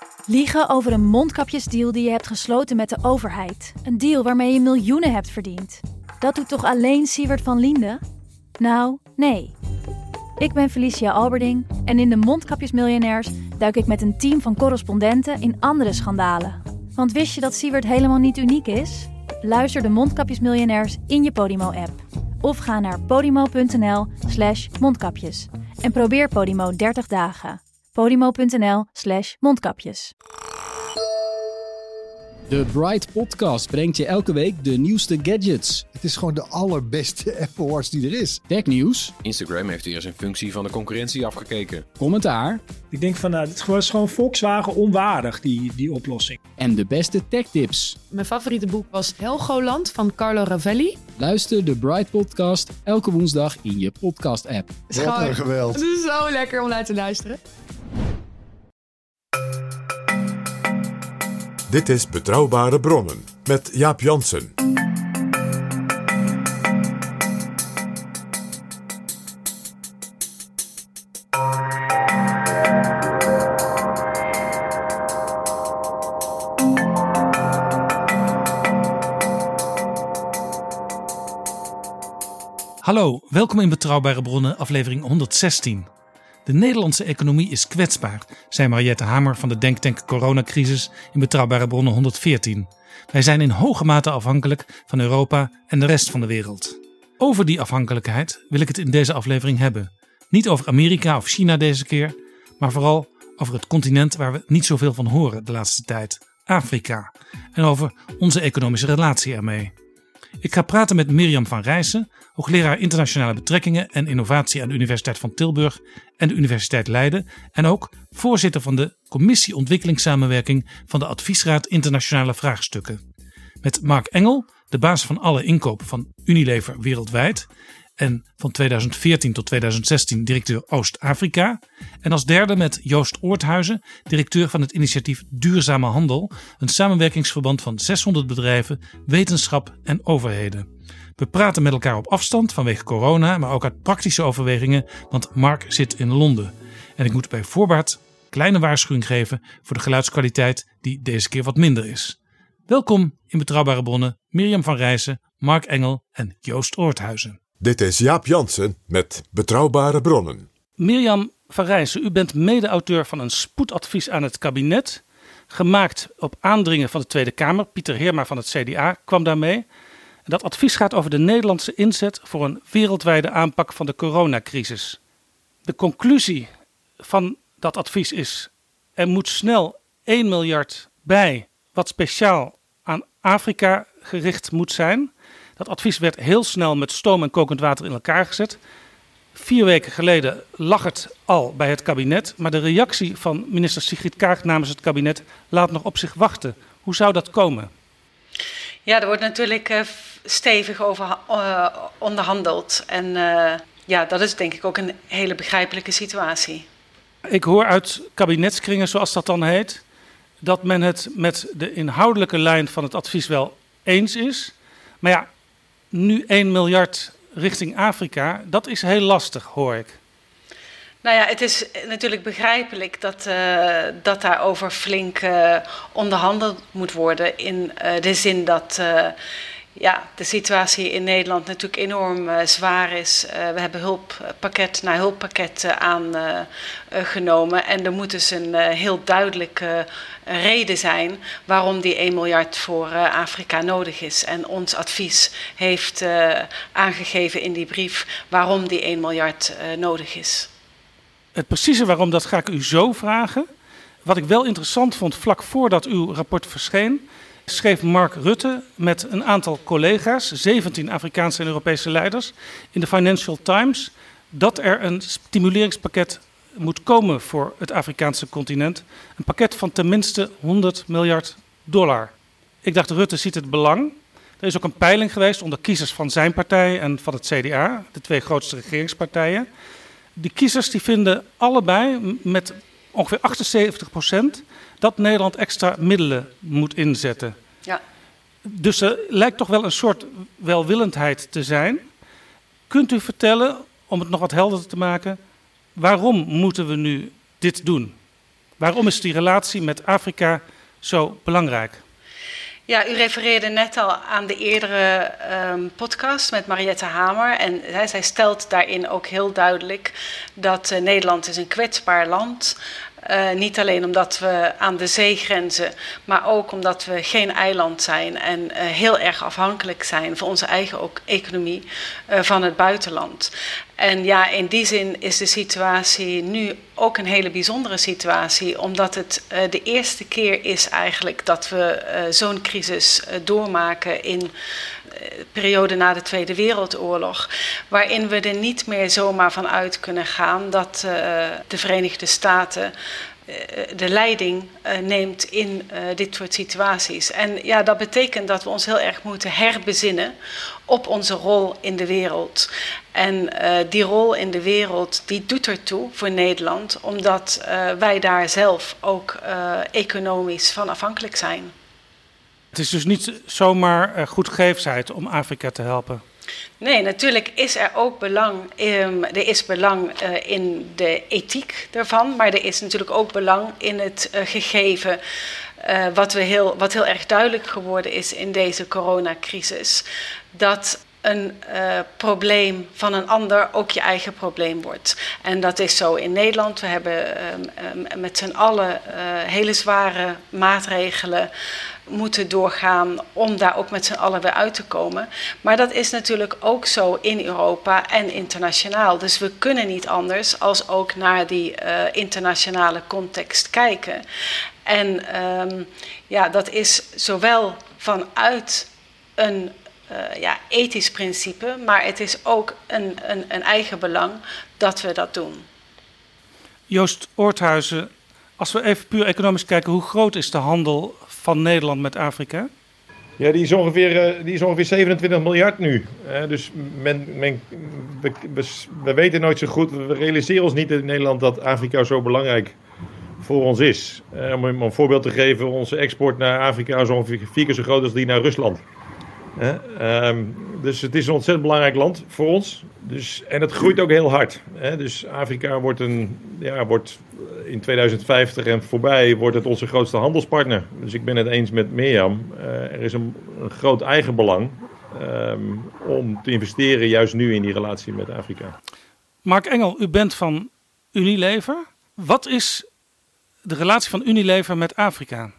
Liegen over een mondkapjesdeal die je hebt gesloten met de overheid. Een deal waarmee je miljoenen hebt verdiend. Dat doet toch alleen Siewert van Liende? Nou, nee. Ik ben Felicia Alberding en in de Mondkapjesmiljonairs duik ik met een team van correspondenten in andere schandalen. Want wist je dat Siewert helemaal niet uniek is? Luister de Mondkapjesmiljonairs in je Podimo-app. Of ga naar podimo.nl/mondkapjes. En probeer Podimo 30 dagen. podimo.nl/mondkapjes. De Bright Podcast brengt je elke week de nieuwste gadgets. Het is gewoon de allerbeste Apple Watch die er is. Technieuws. Instagram heeft hier eens een functie van de concurrentie afgekeken. Commentaar. Ik denk van, dit is gewoon Volkswagen onwaardig, die oplossing. En de beste techtips. Mijn favoriete boek was Helgoland van Carlo Ravelli. Luister de Bright Podcast elke woensdag in je podcast-app. Wat een geweld. Het is zo lekker om naar te luisteren. Dit is Betrouwbare Bronnen met Jaap Jansen. Hallo, welkom in Betrouwbare Bronnen, aflevering 116. De Nederlandse economie is kwetsbaar, zei Mariette Hamer van de denktank Coronacrisis in Betrouwbare Bronnen 114. Wij zijn in hoge mate afhankelijk van Europa en de rest van de wereld. Over die afhankelijkheid wil ik het in deze aflevering hebben. Niet over Amerika of China deze keer, maar vooral over het continent waar we niet zoveel van horen de laatste tijd, Afrika. En over onze economische relatie ermee. Ik ga praten met Mirjam van Rijssen, hoogleraar internationale betrekkingen en innovatie aan de Universiteit van Tilburg en de Universiteit Leiden en ook voorzitter van de Commissie Ontwikkelingssamenwerking van de Adviesraad Internationale Vraagstukken. Met Mark Engel, de baas van alle inkoop van Unilever wereldwijd en van 2014 tot 2016 directeur Oost-Afrika. En als derde met Joost Oorthuizen, directeur van het initiatief Duurzame Handel, een samenwerkingsverband van 600 bedrijven, wetenschap en overheden. We praten met elkaar op afstand vanwege corona, maar ook uit praktische overwegingen, want Mark zit in Londen. En ik moet bij voorbaat kleine waarschuwing geven voor de geluidskwaliteit die deze keer wat minder is. Welkom in Betrouwbare Bronnen, Mirjam van Rijssen, Mark Engel en Joost Oorthuizen. Dit is Jaap Jansen met Betrouwbare Bronnen. Mirjam van Rijssen, u bent mede-auteur van een spoedadvies aan het kabinet, gemaakt op aandringen van de Tweede Kamer. Pieter Heerma van het CDA kwam daarmee. Dat advies gaat over de Nederlandse inzet voor een wereldwijde aanpak van de coronacrisis. De conclusie van dat advies is: er moet snel 1 miljard bij wat speciaal aan Afrika gericht moet zijn. Dat advies werd heel snel met stoom en kokend water in elkaar gezet. 4 weken geleden lag het al bij het kabinet, maar de reactie van minister Sigrid Kaag namens het kabinet laat nog op zich wachten. Hoe zou dat komen? Ja, er wordt natuurlijk stevig over onderhandeld. En dat is denk ik ook een hele begrijpelijke situatie. Ik hoor uit kabinetskringen, zoals dat dan heet, dat men het met de inhoudelijke lijn van het advies wel eens is. Maar ja, nu 1 miljard richting Afrika, dat is heel lastig, hoor ik. Nou ja, het is natuurlijk begrijpelijk dat daarover flink onderhandeld moet worden. In de zin dat de situatie in Nederland natuurlijk enorm zwaar is. We hebben hulppakket na hulppakket aangenomen. En er moet dus een heel duidelijke reden zijn waarom die 1 miljard voor Afrika nodig is. En ons advies heeft aangegeven in die brief waarom die 1 miljard nodig is. Het precieze waarom, dat ga ik u zo vragen. Wat ik wel interessant vond, vlak voordat uw rapport verscheen, schreef Mark Rutte met een aantal collega's, 17 Afrikaanse en Europese leiders, in de Financial Times, dat er een stimuleringspakket moet komen voor het Afrikaanse continent. Een pakket van tenminste $100 miljard. Ik dacht, Rutte ziet het belang. Er is ook een peiling geweest onder kiezers van zijn partij en van het CDA, de 2 grootste regeringspartijen. Die kiezers die vinden allebei met ongeveer 78% dat Nederland extra middelen moet inzetten. Ja. Dus er lijkt toch wel een soort welwillendheid te zijn. Kunt u vertellen, om het nog wat helderder te maken, waarom moeten we nu dit doen? Waarom is die relatie met Afrika zo belangrijk? Ja, u refereerde net al aan de eerdere podcast met Mariette Hamer. En zij stelt daarin ook heel duidelijk dat Nederland is een kwetsbaar land is. Niet alleen omdat we aan de zee grenzen, maar ook omdat we geen eiland zijn en heel erg afhankelijk zijn voor onze eigen economie van het buitenland. En ja, in die zin is de situatie nu ook een hele bijzondere situatie, omdat het de eerste keer is eigenlijk dat we zo'n crisis doormaken in de periode na de Tweede Wereldoorlog, waarin we er niet meer zomaar van uit kunnen gaan dat de Verenigde Staten de leiding neemt in dit soort situaties. En ja, dat betekent dat we ons heel erg moeten herbezinnen op onze rol in de wereld. En die rol in de wereld, die doet ertoe voor Nederland, omdat wij daar zelf ook economisch van afhankelijk zijn. Het is dus niet zomaar goedgeefsheid om Afrika te helpen. Nee, natuurlijk is er ook belang. Er is belang in de ethiek daarvan, maar er is natuurlijk ook belang in het gegeven wat heel erg duidelijk geworden is in deze coronacrisis. Dat een probleem van een ander ook je eigen probleem wordt. En dat is zo in Nederland. We hebben met z'n allen hele zware maatregelen moeten doorgaan om daar ook met z'n allen weer uit te komen. Maar dat is natuurlijk ook zo in Europa en internationaal. Dus we kunnen niet anders als ook naar die internationale context kijken. En dat is zowel vanuit een ethisch principe, maar het is ook een eigen belang dat we dat doen. Joost Oorthuizen, als we even puur economisch kijken, hoe groot is de handel van Nederland met Afrika? Ja, die is ongeveer 27 miljard nu. Dus we weten nooit zo goed, we realiseren ons niet in Nederland dat Afrika zo belangrijk voor ons is. Om een voorbeeld te geven, onze export naar Afrika is ongeveer 4 keer zo groot als die naar Rusland. Dus het is een ontzettend belangrijk land voor ons. En het groeit ook heel hard. Dus Afrika wordt in 2050 en voorbij wordt het onze grootste handelspartner. Dus ik ben het eens met Mirjam. Er is een groot eigenbelang om te investeren juist nu in die relatie met Afrika. Mark Engel, u bent van Unilever. Wat is de relatie van Unilever met Afrika?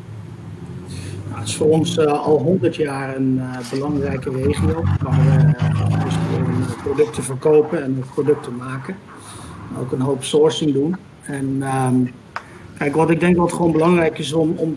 Het is voor ons al 100 jaar een belangrijke regio waar we producten verkopen en producten maken. Ook een hoop sourcing doen. En kijk, wat ik denk wat gewoon belangrijk is om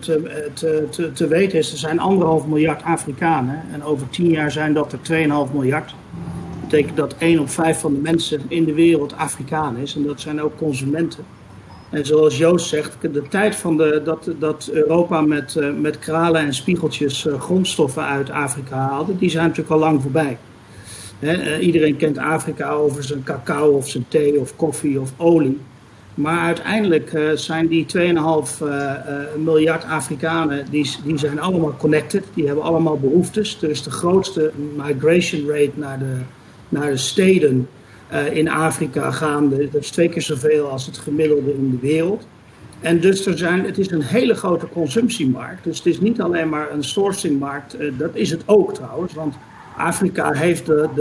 te weten is, er zijn 1,5 miljard Afrikanen en over 10 jaar zijn dat er 2,5 miljard. Dat betekent dat 1 op 5 van de mensen in de wereld Afrikaan is en dat zijn ook consumenten. En zoals Joost zegt, de tijd van dat Europa met kralen en spiegeltjes grondstoffen uit Afrika haalde, die zijn natuurlijk al lang voorbij. Iedereen kent Afrika over zijn cacao of zijn thee of koffie of olie. Maar uiteindelijk zijn die 2,5 miljard Afrikanen, die zijn allemaal connected. Die hebben allemaal behoeftes. Er is de grootste migration rate naar de steden in Afrika gaande. Dat is 2 keer zoveel als het gemiddelde in de wereld. En dus het is een hele grote consumptiemarkt. Dus het is niet alleen maar een sourcingmarkt. Dat is het ook trouwens. Want Afrika heeft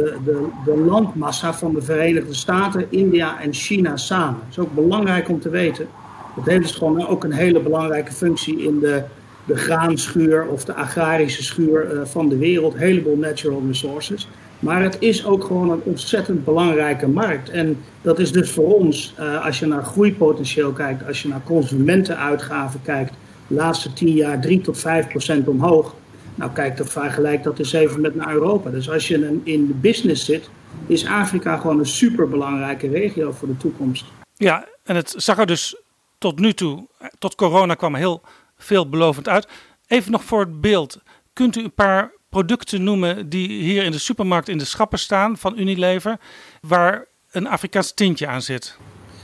de landmassa van de Verenigde Staten, India en China samen. Dat is ook belangrijk om te weten. Dat heeft dus gewoon ook een hele belangrijke functie in de graanschuur of de agrarische schuur van de wereld. Een heleboel natural resources. Maar het is ook gewoon een ontzettend belangrijke markt. En dat is dus voor ons, als je naar groeipotentieel kijkt, als je naar consumentenuitgaven kijkt, de laatste 10 jaar 3-5% omhoog. Nou kijk, vergelijk dat eens even met naar Europa. Dus als je in de business zit, is Afrika gewoon een superbelangrijke regio voor de toekomst. Ja, en het zag er dus tot nu toe, tot corona kwam heel veelbelovend uit. Even nog voor het beeld, kunt u een paar producten noemen die hier in de supermarkt in de schappen staan van Unilever, waar een Afrikaans tintje aan zit?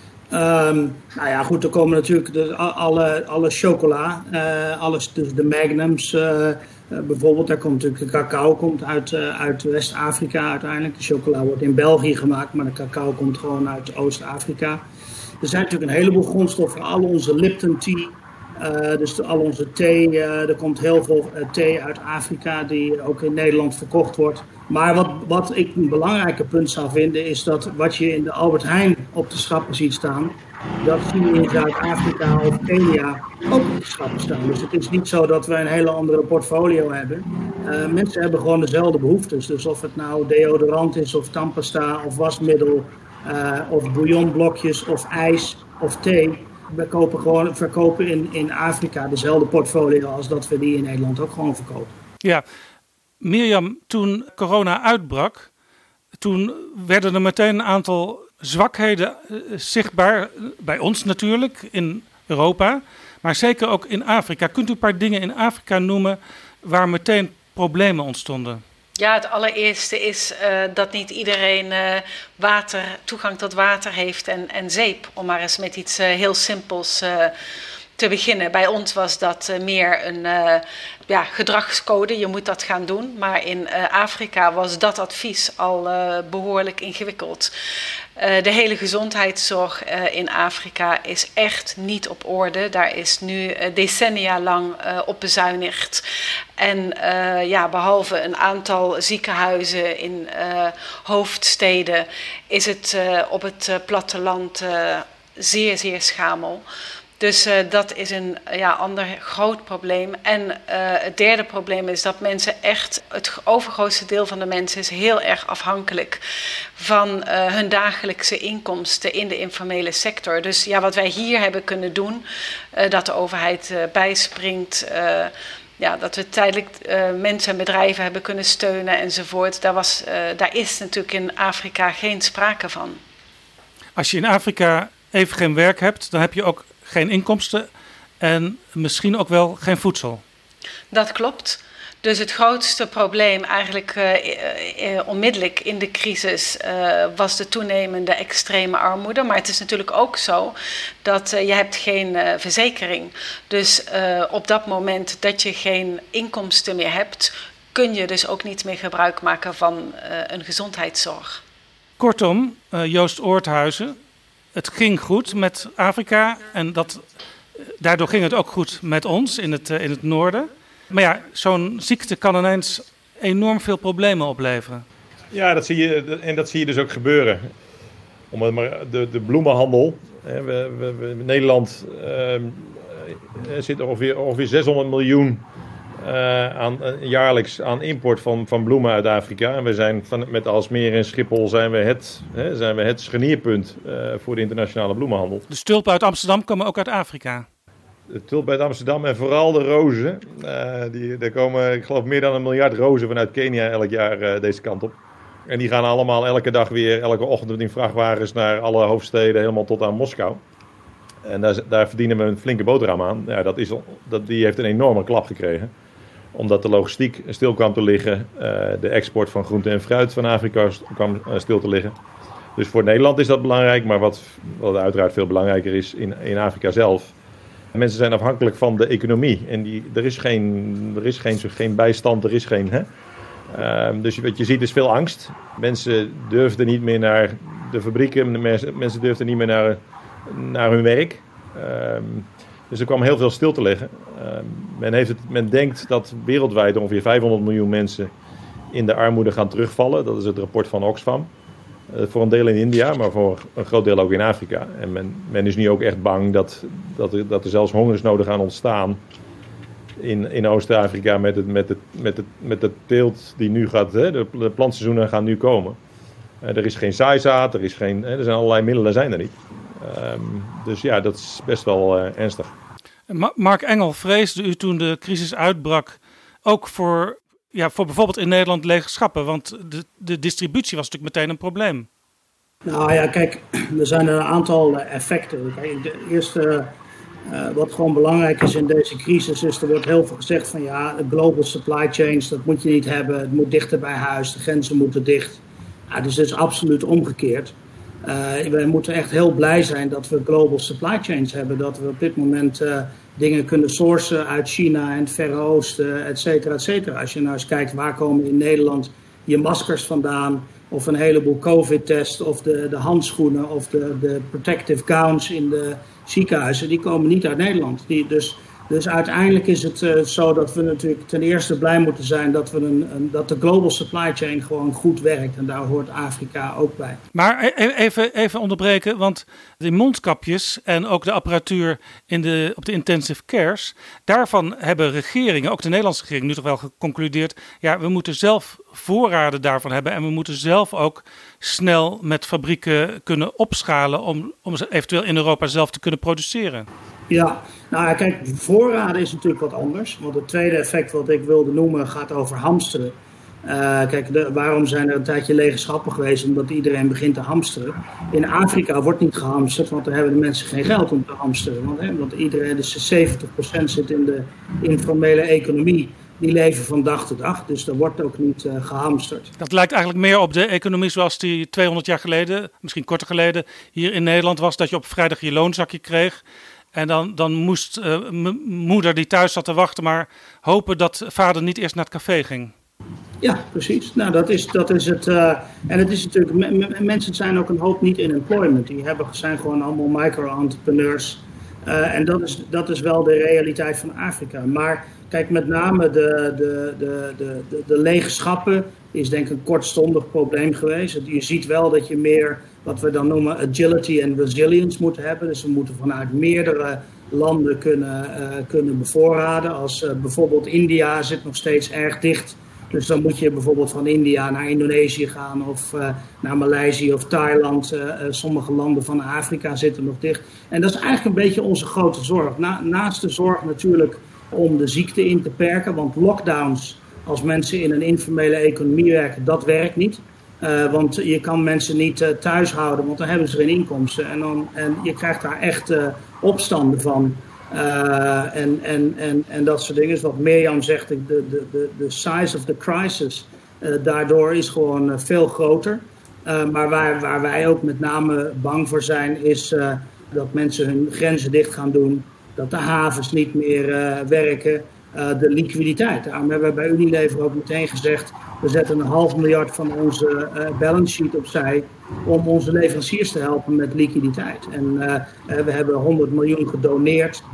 Nou ja, goed, er komen natuurlijk alle chocola, alles, dus de Magnums bijvoorbeeld. Daar komt natuurlijk de cacao komt uit West-Afrika uiteindelijk. De chocola wordt in België gemaakt, maar de cacao komt gewoon uit Oost-Afrika. Er zijn natuurlijk een heleboel grondstoffen, al onze Lipton tea, dus al onze thee. Er komt heel veel thee uit Afrika die ook in Nederland verkocht wordt. Maar wat ik een belangrijker punt zou vinden is dat wat je in de Albert Heijn op de schappen ziet staan, dat zie je in Zuid-Afrika of Kenia ook op de schappen staan. Dus het is niet zo dat we een hele andere portfolio hebben. Mensen hebben gewoon dezelfde behoeftes. Dus of het nou deodorant is of tandpasta of wasmiddel of bouillonblokjes of ijs of thee. We verkopen in Afrika dezelfde portfolio als dat we die in Nederland ook gewoon verkopen. Ja, Mirjam, toen corona uitbrak, toen werden er meteen een aantal zwakheden zichtbaar. Bij ons natuurlijk, in Europa, maar zeker ook in Afrika. Kunt u een paar dingen in Afrika noemen waar meteen problemen ontstonden? Ja, het allereerste is dat niet iedereen toegang tot water heeft en zeep. Om maar eens met iets heel simpels te beginnen. Bij ons was dat meer een gedragscode. Je moet dat gaan doen. Maar in Afrika was dat advies al behoorlijk ingewikkeld. De hele gezondheidszorg in Afrika is echt niet op orde. Daar is nu decennia lang op bezuinigd. En behalve een aantal ziekenhuizen in hoofdsteden is het op het platteland zeer, zeer schamel. Dus dat is een ander groot probleem. En het derde probleem is dat mensen echt, het overgrootste deel van de mensen is heel erg afhankelijk van hun dagelijkse inkomsten in de informele sector. Dus wat wij hier hebben kunnen doen, dat de overheid bijspringt, dat we tijdelijk mensen en bedrijven hebben kunnen steunen enzovoort. Daar is natuurlijk in Afrika geen sprake van. Als je in Afrika even geen werk hebt, dan heb je ook geen inkomsten en misschien ook wel geen voedsel. Dat klopt. Dus het grootste probleem eigenlijk onmiddellijk in de crisis was de toenemende extreme armoede. Maar het is natuurlijk ook zo dat je hebt geen verzekering. Dus op dat moment dat je geen inkomsten meer hebt, kun je dus ook niet meer gebruik maken van een gezondheidszorg. Kortom, Joost Oorthuizen, het ging goed met Afrika en daardoor ging het ook goed met ons in het noorden. Maar ja, zo'n ziekte kan ineens enorm veel problemen opleveren. Ja, dat zie je dus ook gebeuren. De bloemenhandel. Nederland zit ongeveer 600 miljoen jaarlijks aan import van bloemen uit Afrika. En we zijn met Aalsmeer en Schiphol zijn we het scharnierpunt voor de internationale bloemenhandel. De tulpen uit Amsterdam komen ook uit Afrika. De tulpen uit Amsterdam en vooral de rozen. Er komen, ik geloof, meer dan 1 miljard rozen vanuit Kenia elk jaar deze kant op. En die gaan allemaal elke dag weer, elke ochtend in vrachtwagens naar alle hoofdsteden, helemaal tot aan Moskou. En daar verdienen we een flinke boterham aan. Ja, die heeft een enorme klap gekregen. Omdat de logistiek stil kwam te liggen. De export van groente en fruit van Afrika kwam stil te liggen. Dus voor Nederland is dat belangrijk. Maar wat uiteraard veel belangrijker is in Afrika zelf. Mensen zijn afhankelijk van de economie. En er is geen bijstand, er is geen... Dus wat je ziet is veel angst. Mensen durfden niet meer naar de fabrieken. Mensen durfden niet meer naar hun werk. Dus er kwam heel veel stil te liggen. Men denkt dat wereldwijd ongeveer 500 miljoen mensen in de armoede gaan terugvallen. Dat is het rapport van Oxfam. Voor een deel in India, maar voor een groot deel ook in Afrika. En men is nu ook echt bang dat er zelfs hongersnoden gaan ontstaan in Oost-Afrika met de teelt die nu gaat. De plantseizoenen gaan nu komen. Er is geen zaaizaad, er zijn allerlei middelen zijn er niet. Dus ja, dat is best wel ernstig. Mark Engel, vreesde u toen de crisis uitbrak ook voor bijvoorbeeld in Nederland lege schappen? Want de distributie was natuurlijk meteen een probleem. Nou ja, kijk, er zijn een aantal effecten. Kijk, de eerste, wat gewoon belangrijk is in deze crisis, is er wordt heel veel gezegd van global supply chains, dat moet je niet hebben. Het moet dichter bij huis, de grenzen moeten dicht. Dus het is absoluut omgekeerd. We moeten echt heel blij zijn dat we global supply chains hebben. Dat we op dit moment dingen kunnen sourcen uit China en het Verre Oosten, et cetera, et cetera. Als je nou eens kijkt, waar komen in Nederland je maskers vandaan? of een heleboel COVID-tests of de handschoenen of de protective gowns in de ziekenhuizen, die komen niet uit Nederland. Dus uiteindelijk is het zo dat we natuurlijk ten eerste blij moeten zijn dat de global supply chain gewoon goed werkt. En daar hoort Afrika ook bij. Maar even onderbreken, want de mondkapjes en ook de apparatuur op de intensive cares, daarvan hebben regeringen, ook de Nederlandse regering, nu toch wel geconcludeerd, ja, we moeten zelf voorraden daarvan hebben en we moeten zelf ook snel met fabrieken kunnen opschalen om ze eventueel in Europa zelf te kunnen produceren. Ja, nou kijk, voorraden is natuurlijk wat anders. Want het tweede effect wat ik wilde noemen gaat over hamsteren. Waarom zijn er een tijdje lege schappen geweest? Omdat iedereen begint te hamsteren. In Afrika wordt niet gehamsterd, want daar hebben de mensen geen geld om te hamsteren. Want iedereen, dus 70% zit in de informele economie. Die leven van dag tot dag, dus er wordt ook niet gehamsterd. Dat lijkt eigenlijk meer op de economie zoals die 200 jaar geleden, misschien korter geleden, hier in Nederland was. Dat je op vrijdag je loonzakje kreeg. En dan moest moeder die thuis zat te wachten maar hopen dat vader niet eerst naar het café ging. Ja, precies. Nou, dat is het. En het is natuurlijk, mensen zijn ook een hoop niet in employment. Die zijn gewoon allemaal micro-entrepreneurs. En dat is wel de realiteit van Afrika. Maar kijk, met name de lege schappen is denk ik een kortstondig probleem geweest. Je ziet wel dat je meer wat we dan noemen agility en resilience moeten hebben. Dus we moeten vanuit meerdere landen kunnen bevoorraden. Als bijvoorbeeld India zit nog steeds erg dicht. Dus dan moet je bijvoorbeeld van India naar Indonesië gaan of naar Maleisië of Thailand. Sommige landen van Afrika zitten nog dicht. En dat is eigenlijk een beetje onze grote zorg. Naast de zorg natuurlijk om de ziekte in te perken. Want lockdowns, als mensen in een informele economie werken, dat werkt niet. Want je kan mensen niet thuis houden, want dan hebben ze geen inkomsten. En je krijgt daar echt opstanden van. En dat soort dingen. Dus wat Mirjam zegt, de size of the crisis daardoor is gewoon veel groter. Maar waar wij ook met name bang voor zijn, is dat mensen hun grenzen dicht gaan doen. Dat de havens niet meer werken. De liquiditeit. Daarom hebben we bij Unilever ook meteen gezegd, we zetten 500 miljoen van onze balance sheet opzij om onze leveranciers te helpen met liquiditeit. En we hebben 100 miljoen gedoneerd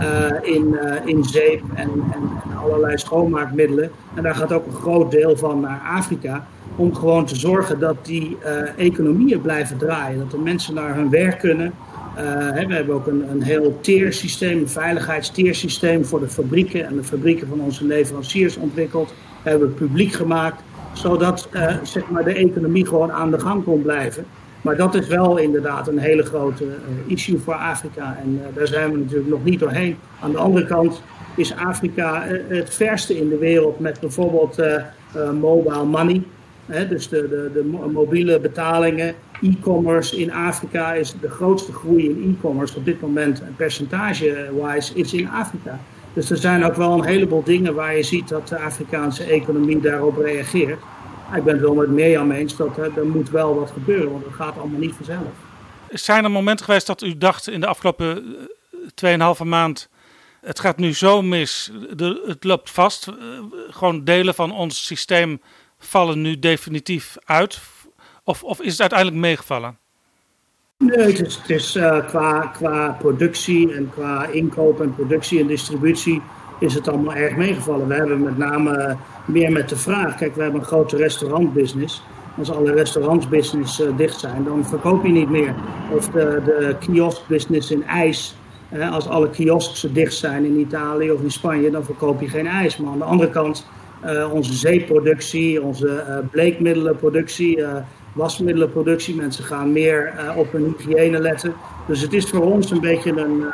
in zeep en allerlei schoonmaakmiddelen. En daar gaat ook een groot deel van naar Afrika, om gewoon te zorgen dat die economieën blijven draaien. Dat de mensen naar hun werk kunnen. We hebben ook een heel tiersysteem, een veiligheidstiersysteem voor de fabrieken en de fabrieken van onze leveranciers ontwikkeld. Hebben we publiek gemaakt, zodat de economie gewoon aan de gang kon blijven. Maar dat is wel inderdaad een hele grote issue voor Afrika en daar zijn we natuurlijk nog niet doorheen. Aan de andere kant is Afrika het verste in de wereld met bijvoorbeeld mobile money. Dus de mobiele betalingen, e-commerce in Afrika is de grootste groei in e-commerce op dit moment, percentage-wise, is in Afrika. Dus er zijn ook wel een heleboel dingen waar je ziet dat de Afrikaanse economie daarop reageert. Ik ben het wel met Mirjam eens dat er moet wel wat gebeuren, want het gaat allemaal niet vanzelf. Zijn er momenten geweest dat u dacht in de afgelopen 2,5 maand, het gaat nu zo mis, het loopt vast, gewoon delen van ons systeem vallen nu definitief uit? Of is het uiteindelijk meegevallen? Nee, het is qua productie en qua inkoop en productie en distributie is het allemaal erg meegevallen. We hebben met name meer met de vraag. Kijk, we hebben een grote restaurantbusiness. Als alle restaurantsbusiness dicht zijn, dan verkoop je niet meer. Of de kioskbusiness in ijs. Als alle kiosks dicht zijn in Italië of in Spanje, dan verkoop je geen ijs. Maar aan de andere kant, onze zeeproductie, onze bleekmiddelenproductie, wasmiddelenproductie. Mensen gaan meer op hun hygiëne letten. Dus het is voor ons een beetje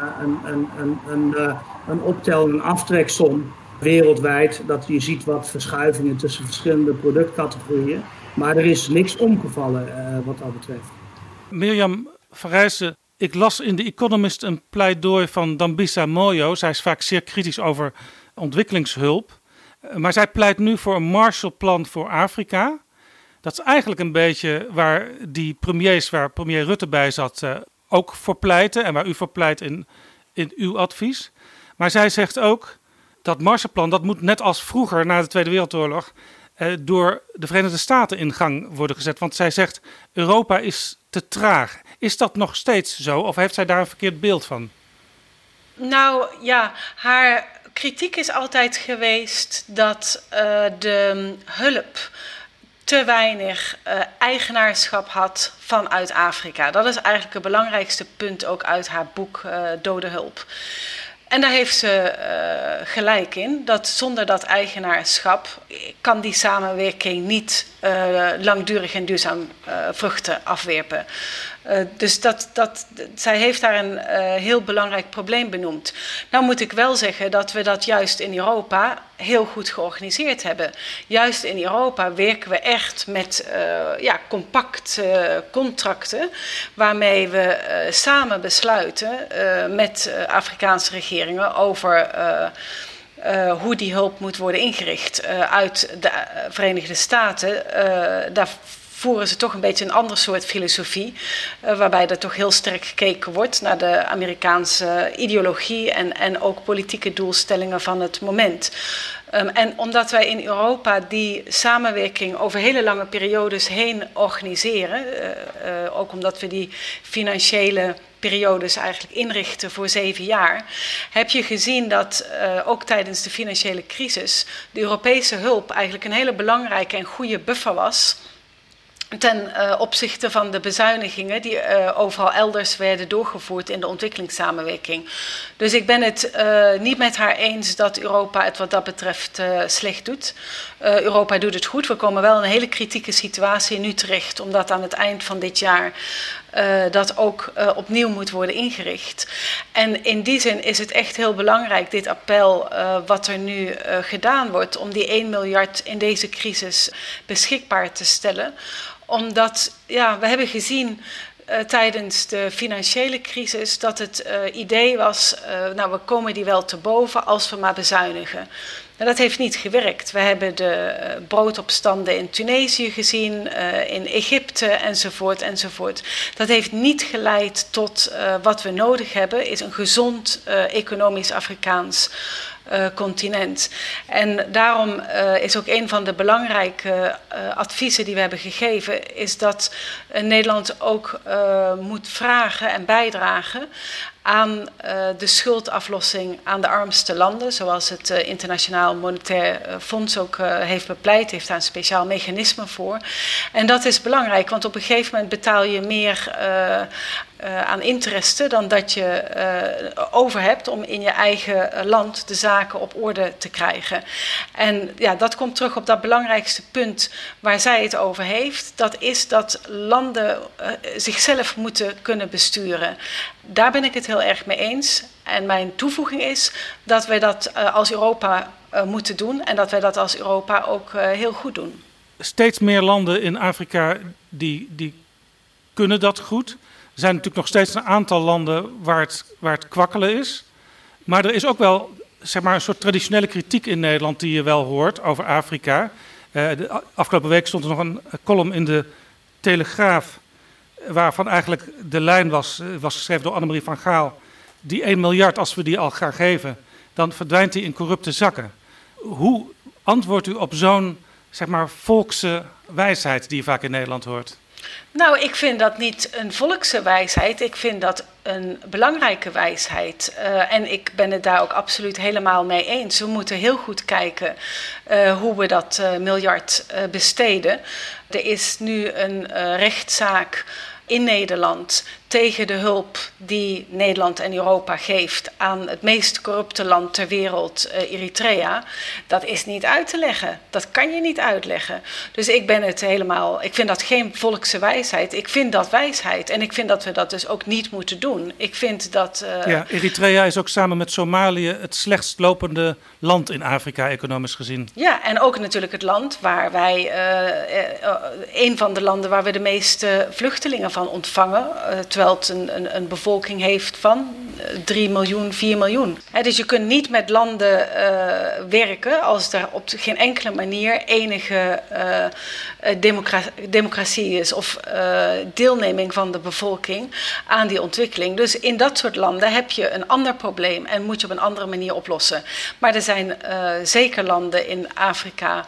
een optel- en aftreksom wereldwijd. Dat je ziet wat verschuivingen tussen verschillende productcategorieën. Maar er is niks omgevallen wat dat betreft. Mirjam van Rijssen, ik las in The Economist een pleidooi van Dambisa Moyo. Zij is vaak zeer kritisch over ontwikkelingshulp. Maar zij pleit nu voor een Marshallplan voor Afrika. Dat is eigenlijk een beetje waar die premiers, waar premier Rutte bij zat, ook voor pleiten. En waar u voor pleit in uw advies. Maar zij zegt ook, dat Marshallplan, dat moet net als vroeger na de Tweede Wereldoorlog door de Verenigde Staten in gang worden gezet. Want zij zegt, Europa is te traag. Is dat nog steeds zo of heeft zij daar een verkeerd beeld van? Nou ja, haar kritiek is altijd geweest dat de hulp te weinig eigenaarschap had vanuit Afrika. Dat is eigenlijk het belangrijkste punt ook uit haar boek Dode Hulp. En daar heeft ze gelijk in, dat zonder dat eigenaarschap kan die samenwerking niet langdurig en duurzaam vruchten afwerpen. Dus zij heeft daar een heel belangrijk probleem benoemd. Nou moet ik wel zeggen dat we dat juist in Europa heel goed georganiseerd hebben. Juist in Europa werken we echt met compact contracten waarmee we samen besluiten met Afrikaanse regeringen over hoe die hulp moet worden ingericht. Uit de Verenigde Staten, daar voeren ze toch een beetje een ander soort filosofie, waarbij er toch heel sterk gekeken wordt naar de Amerikaanse ideologie en ook politieke doelstellingen van het moment. En omdat wij in Europa die samenwerking over hele lange periodes heen organiseren, ook omdat we die financiële periodes eigenlijk inrichten voor 7 jaar, heb je gezien dat ook tijdens de financiële crisis de Europese hulp eigenlijk een hele belangrijke en goede buffer was ten opzichte van de bezuinigingen die overal elders werden doorgevoerd in de ontwikkelingssamenwerking. Dus ik ben het niet met haar eens dat Europa het wat dat betreft slecht doet. Europa doet het goed. We komen wel in een hele kritieke situatie nu terecht, omdat aan het eind van dit jaar dat ook opnieuw moet worden ingericht. En in die zin is het echt heel belangrijk, dit appel wat er nu gedaan wordt, om die 1 miljard in deze crisis beschikbaar te stellen. Omdat, we hebben gezien tijdens de financiële crisis dat het idee was, we komen die wel te boven als we maar bezuinigen. En dat heeft niet gewerkt. We hebben de broodopstanden in Tunesië gezien, in Egypte enzovoort. Dat heeft niet geleid tot wat we nodig hebben, is een gezond economisch Afrikaans continent. En daarom is ook een van de belangrijke adviezen die we hebben gegeven, is dat Nederland ook moet vragen en bijdragen aan de schuldaflossing aan de armste landen, zoals het Internationaal Monetair Fonds ook heeft bepleit, heeft daar een speciaal mechanisme voor. En dat is belangrijk, want op een gegeven moment betaal je meer aan interesse dan dat je over hebt om in je eigen land de zaken op orde te krijgen. En dat komt terug op dat belangrijkste punt waar zij het over heeft. Dat is dat landen zichzelf moeten kunnen besturen. Daar ben ik het heel erg mee eens. En mijn toevoeging is dat wij dat als Europa moeten doen en dat wij dat als Europa ook heel goed doen. Steeds meer landen in Afrika die kunnen dat goed. Er zijn natuurlijk nog steeds een aantal landen waar het kwakkelen is. Maar er is ook wel een soort traditionele kritiek in Nederland die je wel hoort over Afrika. De afgelopen week stond er nog een column in de Telegraaf, waarvan eigenlijk de lijn was geschreven door Annemarie van Gaal. Die 1 miljard, als we die al gaan geven, dan verdwijnt die in corrupte zakken. Hoe antwoordt u op zo'n volkse wijsheid die je vaak in Nederland hoort? Nou, ik vind dat niet een volkse wijsheid. Ik vind dat een belangrijke wijsheid. En ik ben het daar ook absoluut helemaal mee eens. We moeten heel goed kijken hoe we dat miljard besteden. Er is nu een rechtszaak in Nederland tegen de hulp die Nederland en Europa geeft aan het meest corrupte land ter wereld, Eritrea. Dat is niet uit te leggen. Dat kan je niet uitleggen. Dus ik vind dat geen volkse wijsheid. Ik vind dat wijsheid. En ik vind dat we dat dus ook niet moeten doen. Ik vind dat Eritrea is ook samen met Somalië het slechtst lopende land in Afrika, economisch gezien. Ja, en ook natuurlijk het land waar wij, een van de landen waar we de meeste vluchtelingen van ontvangen, terwijl het een bevolking heeft van 3 miljoen, 4 miljoen. Dus je kunt niet met landen werken als er op geen enkele manier enige democratie is of deelneming van de bevolking aan die ontwikkeling. Dus in dat soort landen heb je een ander probleem en moet je op een andere manier oplossen. Maar er zijn zeker landen in Afrika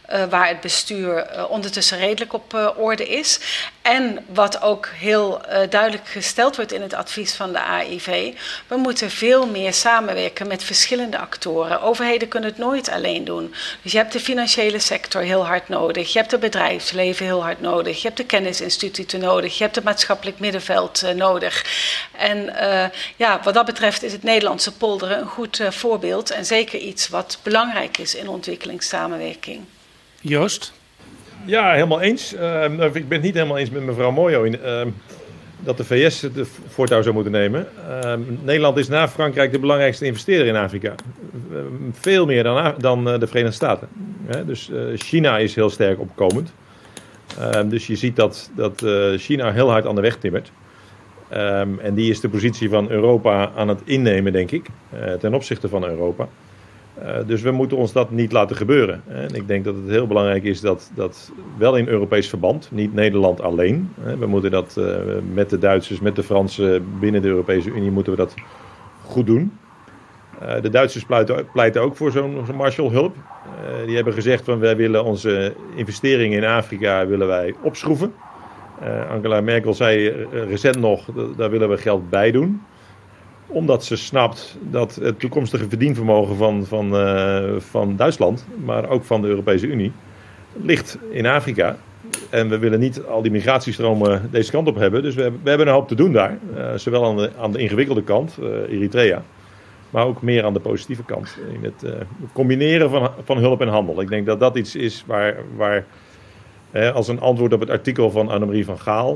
waar het bestuur ondertussen redelijk op orde is. En wat ook heel duidelijk gesteld wordt in het advies van de AIV, we moeten veel meer samenwerken met verschillende actoren. Overheden kunnen het nooit alleen doen. Dus je hebt de financiële sector heel hard nodig, je hebt het bedrijfsleven heel hard nodig, je hebt de kennisinstituten nodig, je hebt het maatschappelijk middenveld nodig. En wat dat betreft is het Nederlandse polderen een goed voorbeeld en zeker iets wat belangrijk is in ontwikkelingssamenwerking. Joost? Ja, helemaal eens. Ik ben het niet helemaal eens met mevrouw Moyo dat de VS de voortouw zou moeten nemen. Nederland is na Frankrijk de belangrijkste investeerder in Afrika. Veel meer dan de Verenigde Staten. Dus China is heel sterk opkomend. Dus je ziet dat China heel hard aan de weg timmert. En die is de positie van Europa aan het innemen, denk ik, ten opzichte van Europa. Dus we moeten ons dat niet laten gebeuren. En ik denk dat het heel belangrijk is dat wel in Europees verband, niet Nederland alleen. We moeten dat met de Duitsers, met de Fransen binnen de Europese Unie moeten we dat goed doen. De Duitsers pleiten ook voor zo'n Marshallhulp. Die hebben gezegd van wij willen onze investeringen in Afrika willen wij opschroeven. Angela Merkel zei recent nog, daar willen we geld bij doen. Omdat ze snapt dat het toekomstige verdienvermogen van Duitsland, maar ook van de Europese Unie, ligt in Afrika. En we willen niet al die migratiestromen deze kant op hebben. Dus we hebben een hoop te doen daar. Zowel aan de ingewikkelde kant, Eritrea, maar ook meer aan de positieve kant. In het combineren van hulp en handel. Ik denk dat dat iets is waar als een antwoord op het artikel van Annemarie van Gaal.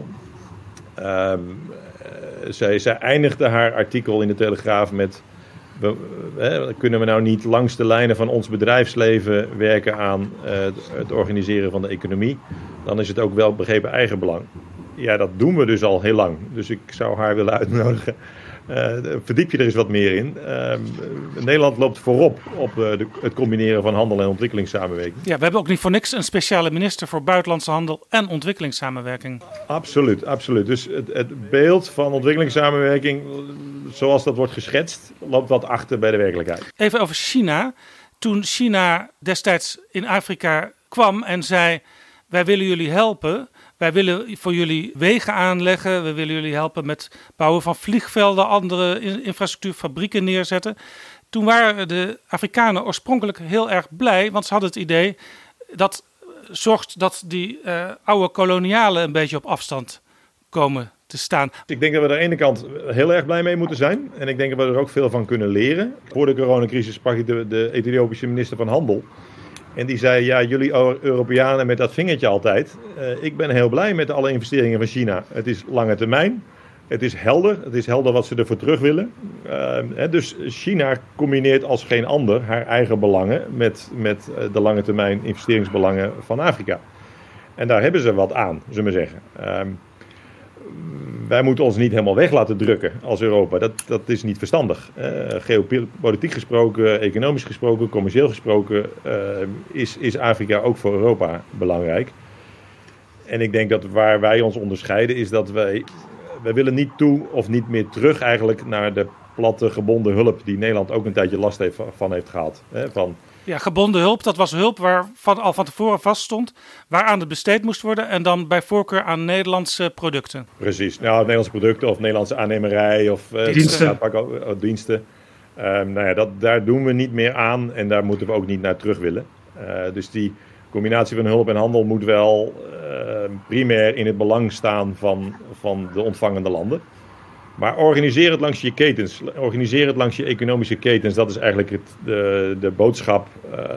Zij eindigde haar artikel in de Telegraaf met: kunnen we nou niet langs de lijnen van ons bedrijfsleven werken aan het organiseren van de economie? Dan is het ook wel begrepen eigenbelang. Ja, dat doen we dus al heel lang. Dus ik zou haar willen uitnodigen. Verdiep je er eens wat meer in. Nederland loopt voorop op het combineren van handel en ontwikkelingssamenwerking. Ja, we hebben ook niet voor niks een speciale minister voor buitenlandse handel en ontwikkelingssamenwerking. Absoluut, absoluut. Dus het beeld van ontwikkelingssamenwerking, zoals dat wordt geschetst, loopt wat achter bij de werkelijkheid. Even over China. Toen China destijds in Afrika kwam en zei: wij willen jullie helpen. Wij willen voor jullie wegen aanleggen. We willen jullie helpen met bouwen van vliegvelden, andere infrastructuur, fabrieken neerzetten. Toen waren de Afrikanen oorspronkelijk heel erg blij, want ze hadden het idee dat zorgt dat die oude kolonialen een beetje op afstand komen te staan. Ik denk dat we aan de ene kant heel erg blij mee moeten zijn. En ik denk dat we er ook veel van kunnen leren. Voor de coronacrisis sprak ik de Ethiopische minister van Handel. En die zei, ja, jullie Europeanen met dat vingertje altijd. Ik ben heel blij met alle investeringen van China. Het is lange termijn. Het is helder. Het is helder wat ze ervoor terug willen. Dus China combineert als geen ander haar eigen belangen met de lange termijn investeringsbelangen van Afrika. En daar hebben ze wat aan, zullen we zeggen. Wij moeten ons niet helemaal weg laten drukken als Europa. Dat is niet verstandig. Geopolitiek gesproken, economisch gesproken, commercieel gesproken is Afrika ook voor Europa belangrijk. En ik denk dat waar wij ons onderscheiden is dat wij willen niet toe of niet meer terug eigenlijk naar de platte gebonden hulp die Nederland ook een tijdje last van heeft gehad. Ja, gebonden hulp, dat was hulp waarvan al van tevoren vaststond waaraan het besteed moest worden en dan bij voorkeur aan Nederlandse producten. Precies, nou, Nederlandse producten of Nederlandse aannemerij of diensten. Daar doen we niet meer aan en daar moeten we ook niet naar terug willen. Dus die combinatie van hulp en handel moet wel primair in het belang staan van de ontvangende landen. Maar organiseer het langs je ketens, organiseer het langs je economische ketens. Dat is eigenlijk de boodschap.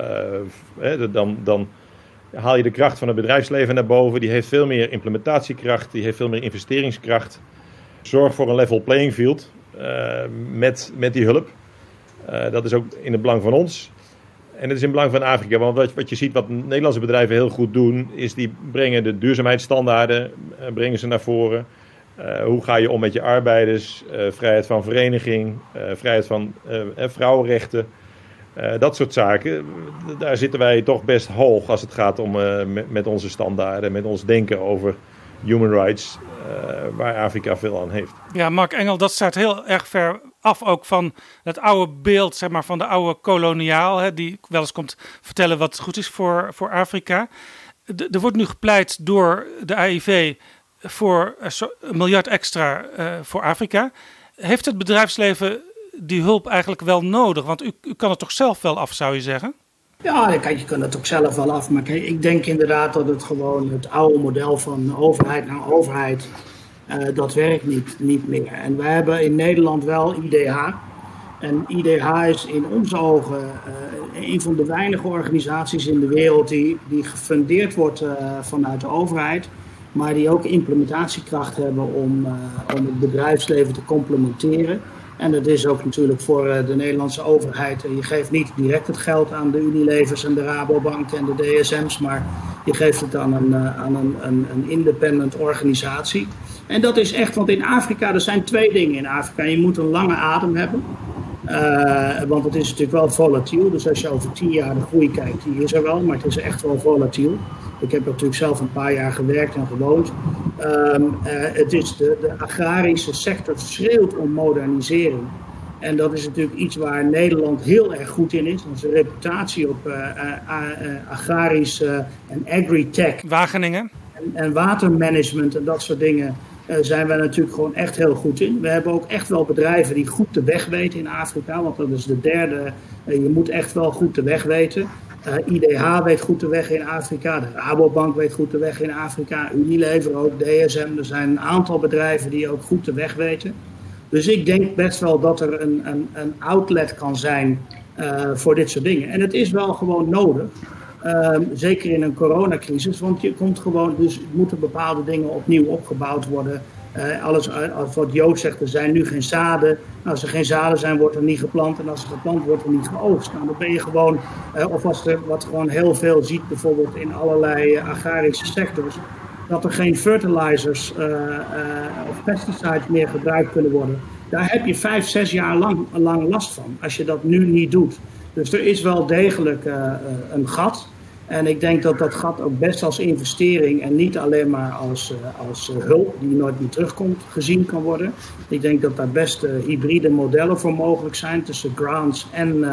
Dan haal je de kracht van het bedrijfsleven naar boven. Die heeft veel meer implementatiekracht, die heeft veel meer investeringskracht. Zorg voor een level playing field met die hulp. Dat is ook in het belang van ons. En het is in het belang van Afrika. Want wat je ziet, wat Nederlandse bedrijven heel goed doen, is die brengen de duurzaamheidsstandaarden brengen ze naar voren. Hoe ga je om met je arbeiders, vrijheid van vereniging, vrijheid van vrouwenrechten, dat soort zaken. Daar zitten wij toch best hoog als het gaat om met onze standaarden, met ons denken over human rights, waar Afrika veel aan heeft. Ja, Mark Engel, dat staat heel erg ver af ook van het oude beeld, zeg maar, van de oude koloniaal, hè, die wel eens komt vertellen wat goed is voor Afrika. Er wordt nu gepleit door de AIV voor $1 miljard extra voor Afrika. Heeft het bedrijfsleven die hulp eigenlijk wel nodig? Want u kan het toch zelf wel af, zou je zeggen? Ja, kijk, je kan het ook zelf wel af. Maar kijk, ik denk inderdaad dat het gewoon het oude model van overheid naar overheid, dat werkt niet meer. En wij hebben in Nederland wel IDH. En IDH is in onze ogen een van de weinige organisaties in de wereld die gefundeerd wordt vanuit de overheid. Maar die ook implementatiekracht hebben om het bedrijfsleven te complementeren. En dat is ook natuurlijk voor de Nederlandse overheid. Je geeft niet direct het geld aan de Unilevers en de Rabobank en de DSM's, maar je geeft het aan een independent organisatie. En dat is echt, want in Afrika, er zijn 2 dingen in Afrika. Je moet een lange adem hebben. Want het is natuurlijk wel volatiel. Dus als je over 10 jaar de groei kijkt, die is er wel, maar het is echt wel volatiel. Ik heb natuurlijk zelf een paar jaar gewerkt en gewoond. Het is de agrarische sector schreeuwt om modernisering. En dat is natuurlijk iets waar Nederland heel erg goed in is. Onze reputatie op agrarisch en agri-tech. Wageningen. En watermanagement en dat soort dingen zijn wij natuurlijk gewoon echt heel goed in. We hebben ook echt wel bedrijven die goed de weg weten in Afrika. Want dat is de derde. Je moet echt wel goed de weg weten. IDH weet goed de weg in Afrika. De Rabobank weet goed de weg in Afrika. Unilever ook, DSM. Er zijn een aantal bedrijven die ook goed de weg weten. Dus ik denk best wel dat er een outlet kan zijn voor dit soort dingen. En het is wel gewoon nodig. Zeker in een coronacrisis. Want je komt gewoon, dus moeten bepaalde dingen opnieuw opgebouwd worden. Alles wat Jood zegt, er zijn nu geen zaden. Als er geen zaden zijn, wordt er niet geplant. En als er geplant wordt, er niet geoogst. Nou, dan ben je gewoon, of als er wat gewoon heel veel ziet, bijvoorbeeld in allerlei agrarische sectors, dat er geen fertilizers of pesticides meer gebruikt kunnen worden. Daar heb je 5-6 jaar lang last van, als je dat nu niet doet. Dus er is wel degelijk een gat. En ik denk dat dat gat ook best als investering en niet alleen maar als hulp die nooit meer terugkomt gezien kan worden. Ik denk dat daar best hybride modellen voor mogelijk zijn tussen grants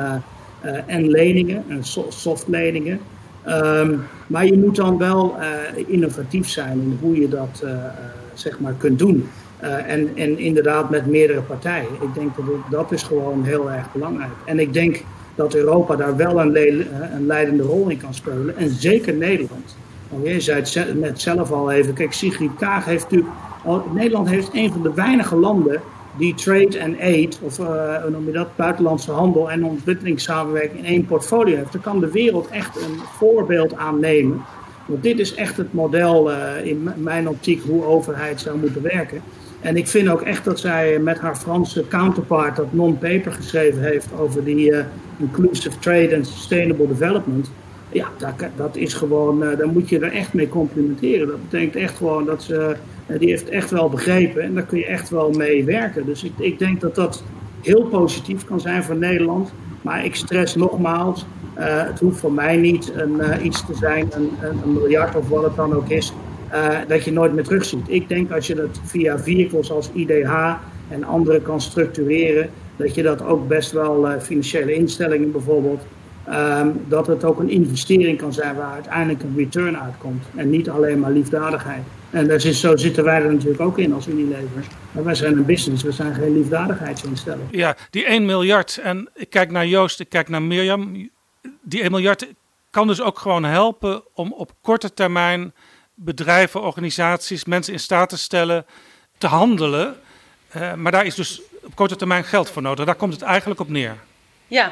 en leningen, en soft leningen. Maar je moet dan wel innovatief zijn in hoe je dat zeg maar kunt doen. En inderdaad met meerdere partijen. Ik denk dat is gewoon heel erg belangrijk. En ik denk dat Europa daar wel een leidende rol in kan spelen. En zeker Nederland. Want je zei het net zelf al even. Kijk, Sigrid Kaag heeft natuurlijk... Nederland heeft een van de weinige landen die trade and aid, of hoe noem je dat, buitenlandse handel en ontwikkelingssamenwerking in één portfolio heeft. Daar kan de wereld echt een voorbeeld aan nemen. Want dit is echt het model in mijn optiek hoe overheid zou moeten werken. En ik vind ook echt dat zij met haar Franse counterpart dat non-paper geschreven heeft over die inclusive trade and sustainable development. Ja, dat is gewoon, daar moet je er echt mee complimenteren. Dat betekent echt gewoon dat ze, die heeft echt wel begrepen en daar kun je echt wel mee werken. Dus ik denk dat dat heel positief kan zijn voor Nederland. Maar ik stress nogmaals, het hoeft voor mij niet iets te zijn, een miljard of wat het dan ook is, dat je nooit meer terugziet. Ik denk als je dat via vehicles als IDH en andere kan structureren, dat je dat ook best wel financiële instellingen bijvoorbeeld, dat het ook een investering kan zijn waar uiteindelijk een return uitkomt. En niet alleen maar liefdadigheid. En zo zitten wij er natuurlijk ook in als Unilever. Maar wij zijn een business, we zijn geen liefdadigheidsinstelling. Ja, die 1 miljard. En ik kijk naar Joost, ik kijk naar Mirjam. Die 1 miljard kan dus ook gewoon helpen om op korte termijn bedrijven, organisaties, mensen in staat te stellen te handelen. Maar daar is dus op korte termijn geld voor nodig. Daar komt het eigenlijk op neer. Ja,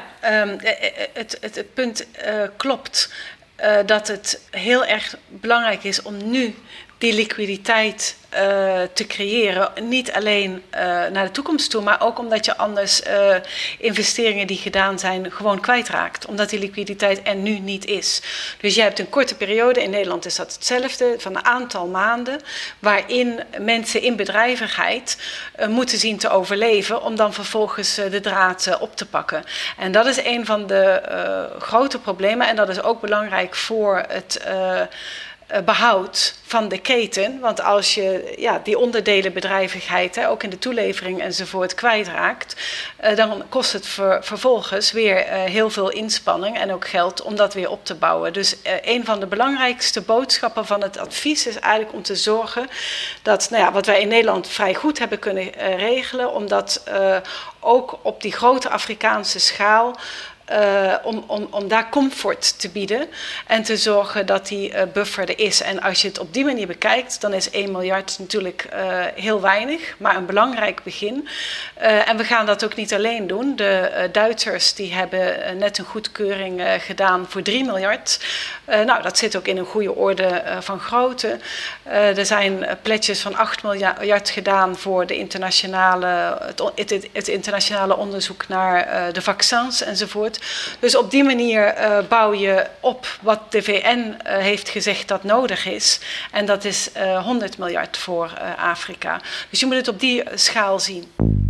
het punt klopt. Dat het heel erg belangrijk is om nu die liquiditeit te creëren. Niet alleen naar de toekomst toe, maar ook omdat je anders investeringen die gedaan zijn gewoon kwijtraakt. Omdat die liquiditeit er nu niet is. Dus je hebt een korte periode, in Nederland is dat hetzelfde, van een aantal maanden, waarin mensen in bedrijvigheid moeten zien te overleven om dan vervolgens de draad op te pakken. En dat is een van de grote problemen en dat is ook belangrijk voor behoud van de keten. Want als je die onderdelenbedrijvigheid, ook in de toelevering enzovoort, kwijtraakt, dan kost het vervolgens weer heel veel inspanning en ook geld om dat weer op te bouwen. Dus een van de belangrijkste boodschappen van het advies is eigenlijk om te zorgen dat, wat wij in Nederland vrij goed hebben kunnen regelen, om dat ook op die grote Afrikaanse schaal, om daar comfort te bieden en te zorgen dat die buffer er is. En als je het op die manier bekijkt, dan is 1 miljard natuurlijk heel weinig, maar een belangrijk begin. En we gaan dat ook niet alleen doen. De Duitsers die hebben net een goedkeuring gedaan voor 3 miljard. Dat zit ook in een goede orde van grootte. Er zijn pledges van 8 miljard gedaan voor het internationale onderzoek naar de vaccins enzovoort. Dus op die manier bouw je op wat de VN heeft gezegd dat nodig is. En dat is 100 miljard voor Afrika. Dus je moet het op die schaal zien.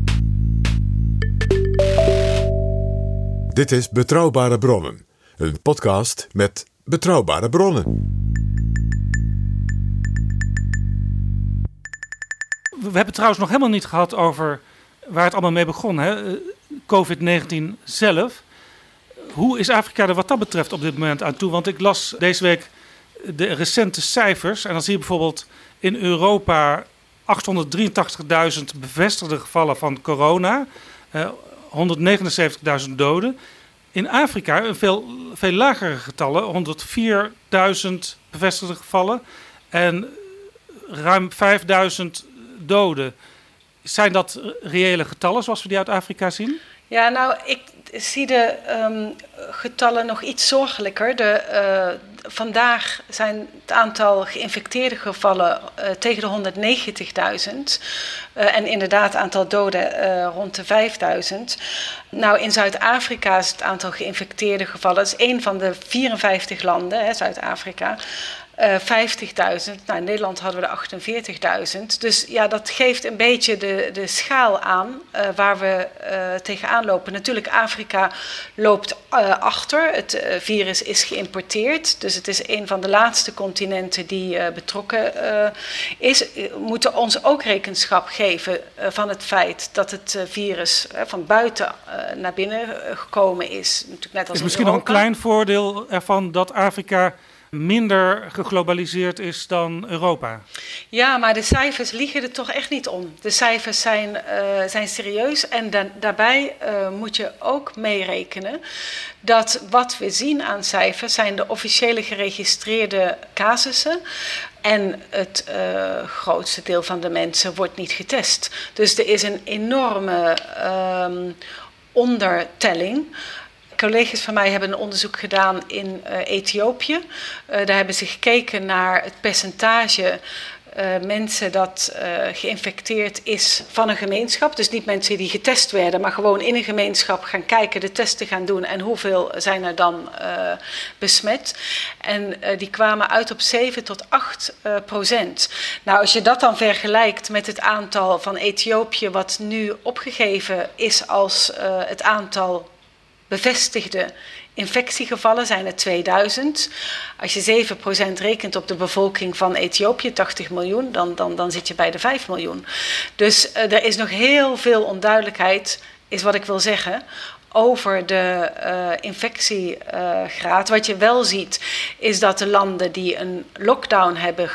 Dit is Betrouwbare Bronnen, een podcast met betrouwbare bronnen. We hebben trouwens nog helemaal niet gehad over waar het allemaal mee begon, hè? COVID-19 zelf. Hoe is Afrika er wat dat betreft op dit moment aan toe? Want ik las deze week de recente cijfers. En dan zie je bijvoorbeeld in Europa 883.000 bevestigde gevallen van corona. 179.000 doden. In Afrika veel lagere getallen. 104.000 bevestigde gevallen. En ruim 5.000 doden. Zijn dat reële getallen zoals we die uit Afrika zien? Ja, ik zie de getallen nog iets zorgelijker. Vandaag zijn het aantal geïnfecteerde gevallen tegen de 190.000. En inderdaad het aantal doden rond de 5.000. In Zuid-Afrika is het aantal geïnfecteerde gevallen. Dat is één van de 54 landen, Zuid-Afrika. 50.000. In Nederland hadden we de 48.000. Dus dat geeft een beetje de schaal aan waar we tegenaan lopen. Natuurlijk, Afrika loopt achter. Het virus is geïmporteerd. Dus het is een van de laatste continenten die betrokken is. We moeten ons ook rekenschap geven van het feit dat het virus van buiten naar binnen gekomen is. Natuurlijk net als is misschien nog een klein voordeel ervan dat Afrika minder geglobaliseerd is dan Europa. Ja, maar de cijfers liegen er toch echt niet om. De cijfers zijn serieus en daarbij moet je ook meerekenen dat wat we zien aan cijfers zijn de officiële geregistreerde casussen. En het grootste deel van de mensen wordt niet getest. Dus er is een enorme ondertelling. Collega's van mij hebben een onderzoek gedaan in Ethiopië. Daar hebben ze gekeken naar het percentage mensen dat geïnfecteerd is van een gemeenschap. Dus niet mensen die getest werden, maar gewoon in een gemeenschap gaan kijken, de testen gaan doen en hoeveel zijn er dan besmet. En die kwamen uit op 7 tot 8%. Als je dat dan vergelijkt met het aantal van Ethiopië wat nu opgegeven is als het aantal bevestigde infectiegevallen, zijn er 2000. Als je 7% rekent op de bevolking van Ethiopië, 80 miljoen, dan zit je bij de 5 miljoen. Dus er is nog heel veel onduidelijkheid, is wat ik wil zeggen, over de infectiegraad. Wat je wel ziet, is dat de landen die een lockdown hebben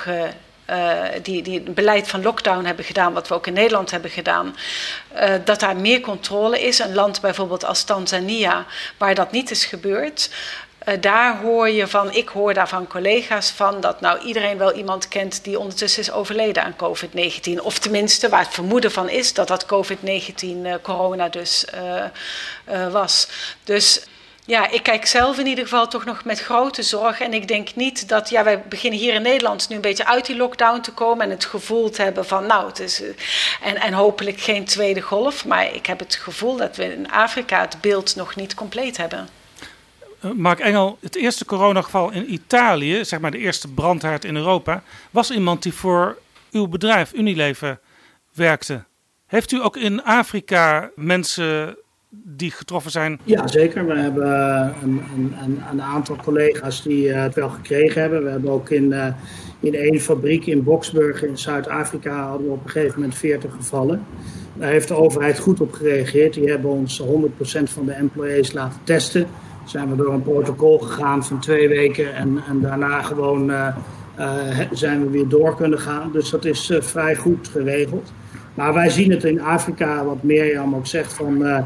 die een beleid van lockdown hebben gedaan, wat we ook in Nederland hebben gedaan, dat daar meer controle is. Een land bijvoorbeeld als Tanzania, waar dat niet is gebeurd. Daar hoor je van, ik hoor daar van collega's van, dat iedereen wel iemand kent die ondertussen is overleden aan COVID-19. Of tenminste, waar het vermoeden van is dat COVID-19 corona dus was. Dus ja, ik kijk zelf in ieder geval toch nog met grote zorg. En ik denk niet dat, wij beginnen hier in Nederland nu een beetje uit die lockdown te komen en het gevoel te hebben van, het is en hopelijk geen tweede golf. Maar ik heb het gevoel dat we in Afrika het beeld nog niet compleet hebben. Mark Engel, het eerste coronageval in Italië, zeg maar de eerste brandhaard in Europa, was iemand die voor uw bedrijf Unilever werkte. Heeft u ook in Afrika mensen die getroffen zijn? Ja, zeker. We hebben een aantal collega's die het wel gekregen hebben. We hebben ook in één fabriek in Boksburg in Zuid-Afrika hadden we op een gegeven moment 40 gevallen. Daar heeft de overheid goed op gereageerd. Die hebben ons 100% van de employees laten testen. Zijn we door een protocol gegaan van 2 weken en daarna gewoon zijn we weer door kunnen gaan. Dus dat is vrij goed geregeld. Maar wij zien het in Afrika, wat Mirjam ook zegt, van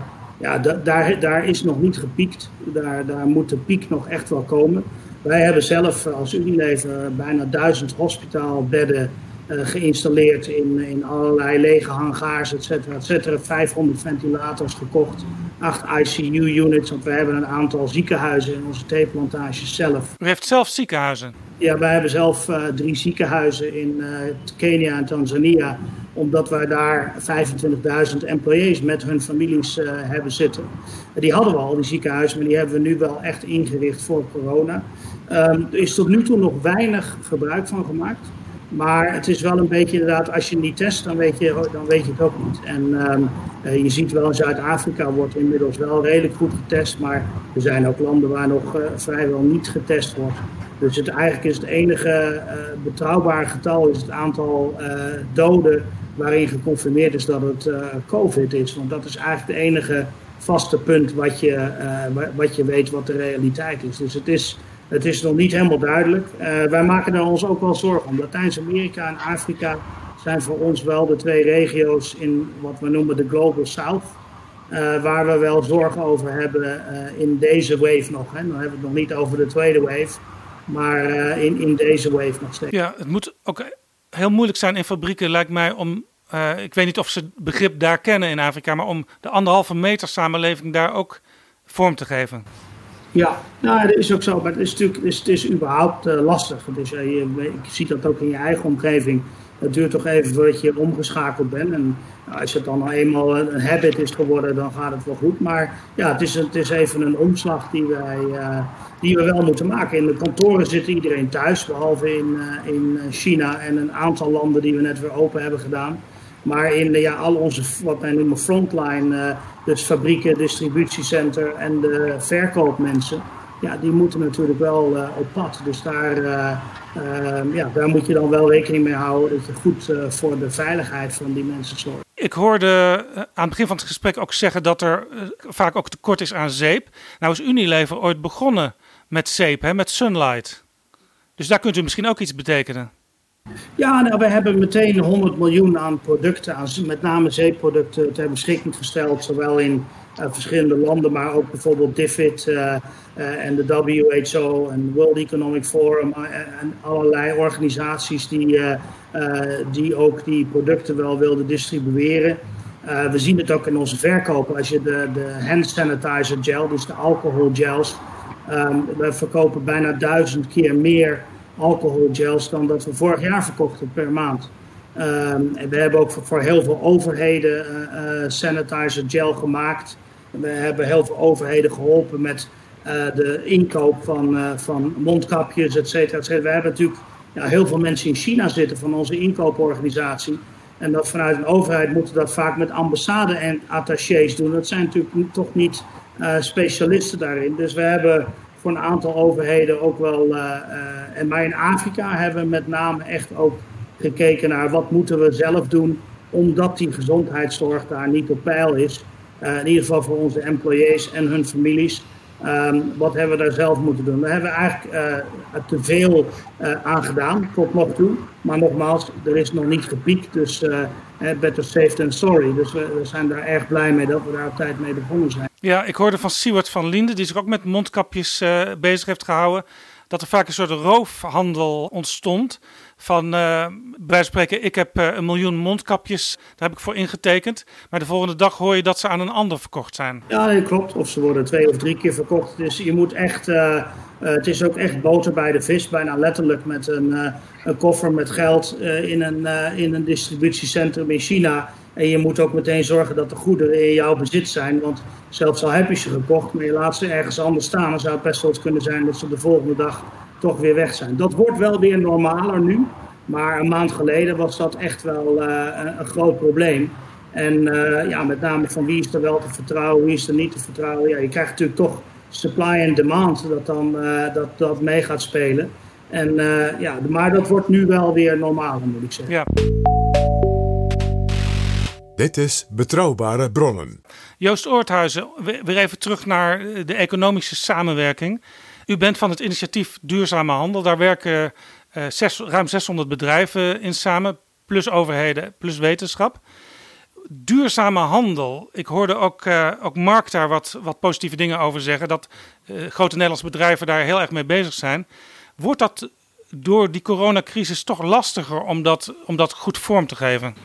daar is nog niet gepiekt. Daar moet de piek nog echt wel komen. Wij hebben zelf als Unilever bijna 1000 hospitaalbedden geïnstalleerd in allerlei lege hangars, et cetera. 500 ventilators gekocht, 8 ICU-units, want we hebben een aantal ziekenhuizen in onze theeplantages zelf. U heeft zelf ziekenhuizen? Ja, wij hebben zelf 3 ziekenhuizen in Kenia en Tanzania, omdat wij daar 25.000 employees met hun families hebben zitten. Die hadden we al, die ziekenhuizen, maar die hebben we nu wel echt ingericht voor corona. Er is tot nu toe nog weinig gebruik van gemaakt. Maar het is wel een beetje inderdaad, als je niet test, dan weet je het ook niet. En je ziet wel in Zuid-Afrika wordt inmiddels wel redelijk goed getest. Maar er zijn ook landen waar nog vrijwel niet getest wordt. Dus eigenlijk is het enige betrouwbare getal is het aantal doden waarin geconfirmeerd is dat het COVID is. Want dat is eigenlijk het enige vaste punt wat je weet wat de realiteit is. Dus het is nog niet helemaal duidelijk. Wij maken er ons ook wel zorgen om. Latijns-Amerika en Afrika zijn voor ons wel de 2 regio's in wat we noemen de Global South. Waar we wel zorgen over hebben in deze wave nog. Hè. Dan hebben we het nog niet over de tweede wave. Maar in deze wave nog steeds. Ja, het moet ook heel moeilijk zijn in fabrieken, lijkt mij, om... ik weet niet of ze het begrip daar kennen in Afrika, maar om de 1,5 meter samenleving daar ook vorm te geven. Ja, nou, dat is ook zo. Maar het is überhaupt lastig. Dus, je ziet dat ook in je eigen omgeving. Het duurt toch even voordat je omgeschakeld bent. En als het dan eenmaal een habit is geworden, dan gaat het wel goed. Maar ja, het is even een omslag die we wel moeten maken. In de kantoren zit iedereen thuis, behalve in China en een aantal landen die we net weer open hebben gedaan. Maar in al onze, wat wij noemen frontline, dus fabrieken, distributiecenter en de verkoopmensen, ja, die moeten natuurlijk wel op pad. Dus daar moet je dan wel rekening mee houden dat je goed voor de veiligheid van die mensen zorgt. Ik hoorde aan het begin van het gesprek ook zeggen dat er vaak ook tekort is aan zeep. Nou is Unilever ooit begonnen met zeep, hè, met Sunlight. Dus daar kunt u misschien ook iets betekenen. Ja, nou, we hebben meteen 100 miljoen aan producten, met name zeepproducten, ter beschikking gesteld. Zowel in verschillende landen, maar ook bijvoorbeeld DFID en de WHO en World Economic Forum en allerlei organisaties die ook die producten wel wilden distribueren. We zien het ook in onze verkopen. Als je de hand sanitizer gel, dus de alcoholgels, we verkopen bijna 1000 keer meer alcoholgels dan dat we vorig jaar verkochten per maand. En we hebben ook voor heel veel overheden sanitizer gel gemaakt. We hebben heel veel overheden geholpen met de inkoop van mondkapjes, et cetera, et cetera. We hebben natuurlijk heel veel mensen in China zitten van onze inkooporganisatie. En dat vanuit een overheid moeten dat vaak met ambassade en attachés doen. Dat zijn natuurlijk toch niet specialisten daarin. Dus we hebben voor een aantal overheden ook wel, maar in Afrika hebben we met name echt ook gekeken naar wat moeten we zelf doen, omdat die gezondheidszorg daar niet op peil is. In ieder geval voor onze employees en hun families. Wat hebben we daar zelf moeten doen? We hebben eigenlijk te veel aan gedaan tot nog toe. Maar nogmaals, er is nog niet gepiekt. Dus better safe than sorry. Dus we zijn daar erg blij mee dat we daar op tijd mee begonnen zijn. Ja, ik hoorde van Siewert van Linden, die zich ook met mondkapjes bezig heeft gehouden, dat er vaak een soort roofhandel ontstond. Van, bij wijze van spreken, ik heb 1 miljoen mondkapjes, daar heb ik voor ingetekend. Maar de volgende dag hoor je dat ze aan een ander verkocht zijn. Ja, nee, klopt. Of ze worden 2 of 3 keer verkocht. Dus je moet echt, het is ook echt boter bij de vis. Bijna letterlijk met een koffer met geld in een distributiecentrum in China. En je moet ook meteen zorgen dat de goederen in jouw bezit zijn. Want zelfs al heb je ze gekocht, maar je laat ze ergens anders staan, dan zou het best wel eens kunnen zijn dat ze de volgende dag toch weer weg zijn. Dat wordt wel weer normaler nu. Maar een maand geleden was dat echt wel een groot probleem. En met name van wie is er wel te vertrouwen, wie is er niet te vertrouwen. Ja, je krijgt natuurlijk toch supply en demand dat mee gaat spelen. En, maar dat wordt nu wel weer normaal, moet ik zeggen. Ja. Dit is Betrouwbare Bronnen. Joost Oorthuizen, weer even terug naar de economische samenwerking. U bent van het initiatief Duurzame Handel. Daar werken ruim 600 bedrijven in samen, plus overheden, plus wetenschap. Duurzame handel. Ik hoorde ook Mark daar wat positieve dingen over zeggen. Dat grote Nederlandse bedrijven daar heel erg mee bezig zijn. Wordt dat door die coronacrisis toch lastiger om dat goed vorm te geven?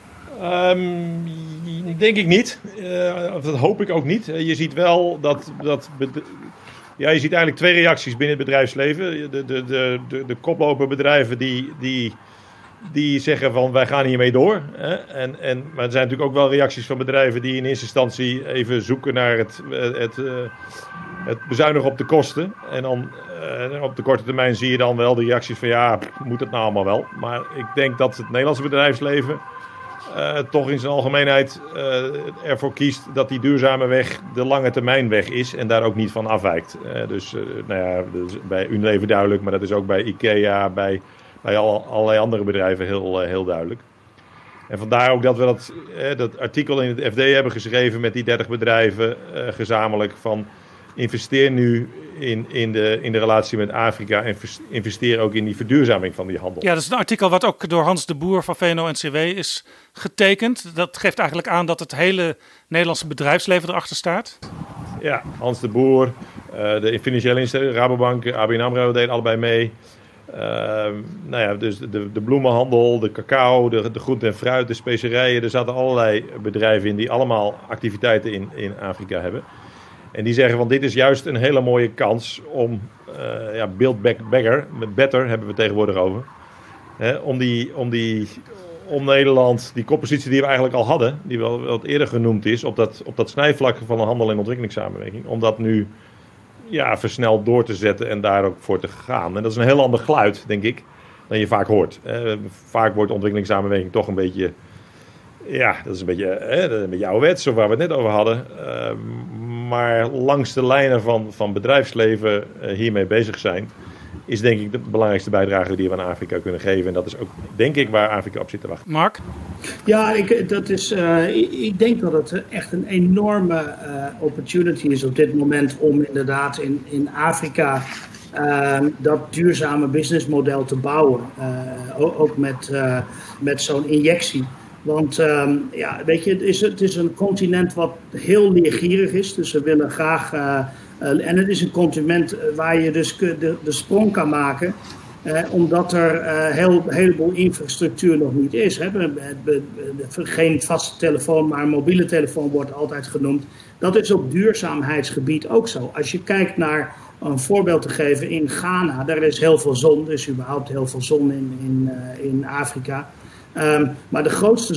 Denk ik niet. Dat hoop ik ook niet. Je ziet wel je ziet eigenlijk twee reacties binnen het bedrijfsleven. De koploper bedrijven die zeggen van wij gaan hiermee door. Hè? Maar er zijn natuurlijk ook wel reacties van bedrijven die in eerste instantie even zoeken naar het bezuinigen op de kosten. En dan op de korte termijn zie je dan wel de reacties van moet het nou allemaal wel. Maar ik denk dat het Nederlandse bedrijfsleven toch in zijn algemeenheid ervoor kiest dat die duurzame weg de lange termijn weg is en daar ook niet van afwijkt. Dat is bij Unilever duidelijk, maar dat is ook bij IKEA, bij allerlei andere bedrijven heel duidelijk. En vandaar ook dat we dat artikel in het FD hebben geschreven met die 30 bedrijven gezamenlijk van investeer nu in de relatie met Afrika en investeer ook in die verduurzaming van die handel. Ja, dat is een artikel wat ook door Hans de Boer van VNO-NCW is getekend. Dat geeft eigenlijk aan dat het hele Nederlandse bedrijfsleven erachter staat. Ja, Hans de Boer, de financiële instellingen, Rabobank, ABN AMRO deden allebei mee. Dus de bloemenhandel, de cacao, de groente en fruit, de specerijen. Er zaten allerlei bedrijven in die allemaal activiteiten in Afrika hebben. En die zeggen van dit is juist een hele mooie kans om build back better hebben we tegenwoordig over. Om Nederland, die koppositie die we eigenlijk al hadden, die wel wat eerder genoemd is, op dat snijvlak van de handel en ontwikkelingssamenwerking, om dat nu versneld door te zetten en daar ook voor te gaan. En dat is een heel ander geluid, denk ik, dan je vaak hoort. Vaak wordt ontwikkelingssamenwerking toch een beetje, dat is een beetje ouderwets, of waar we het net over hadden. Maar langs de lijnen van bedrijfsleven hiermee bezig zijn, is denk ik de belangrijkste bijdrage die we aan Afrika kunnen geven. En dat is ook, denk ik, waar Afrika op zit te wachten. Mark? Ja, ik denk dat het echt een enorme opportunity is op dit moment om inderdaad in Afrika dat duurzame businessmodel te bouwen. Ook met zo'n injectie. Want het is een continent wat heel leergierig is. Dus we willen graag. En het is een continent waar je dus de sprong kan maken. Omdat er een heleboel infrastructuur nog niet is. Geen vaste telefoon, maar een mobiele telefoon wordt altijd genoemd. Dat is op duurzaamheidsgebied ook zo. Als je kijkt naar een voorbeeld te geven in Ghana. Daar is heel veel zon. Er is überhaupt heel veel zon in Afrika. Maar de grootste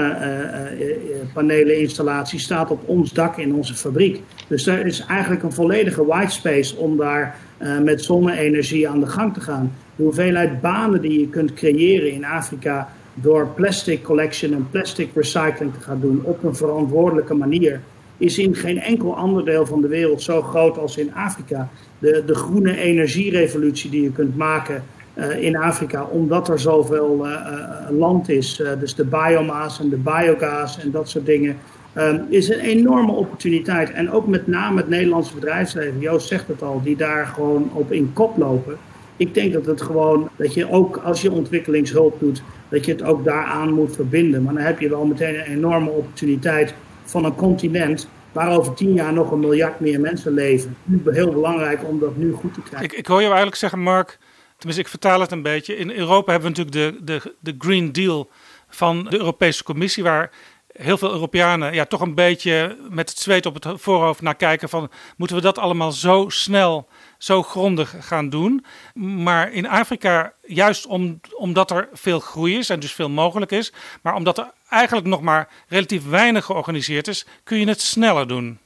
zonnepaneleninstallatie staat op ons dak in onze fabriek. Dus daar is eigenlijk een volledige whitespace om daar met zonne-energie aan de gang te gaan. De hoeveelheid banen die je kunt creëren in Afrika door plastic collection en plastic recycling te gaan doen op een verantwoordelijke manier, is in geen enkel ander deel van de wereld zo groot als in Afrika. De groene energierevolutie die je kunt maken in Afrika, omdat er zoveel land is, dus de biomass en de biogas en dat soort dingen, is een enorme opportuniteit. En ook met name het Nederlandse bedrijfsleven, Joost zegt het al, die daar gewoon op in kop lopen. Ik denk dat je ook als je ontwikkelingshulp doet, dat je het ook daaraan moet verbinden. Maar dan heb je wel meteen een enorme opportuniteit van een continent waar over 10 jaar nog 1 miljard meer mensen leven. Heel belangrijk om dat nu goed te krijgen. Ik hoor je eigenlijk zeggen, Mark, tenminste ik vertaal het een beetje. In Europa hebben we natuurlijk de Green Deal van de Europese Commissie, waar heel veel Europeanen toch een beetje met het zweet op het voorhoofd naar kijken van, moeten we dat allemaal zo snel, zo grondig gaan doen? Maar in Afrika, juist omdat er veel groei is en dus veel mogelijk is, maar omdat er eigenlijk nog maar relatief weinig georganiseerd is, kun je het sneller doen.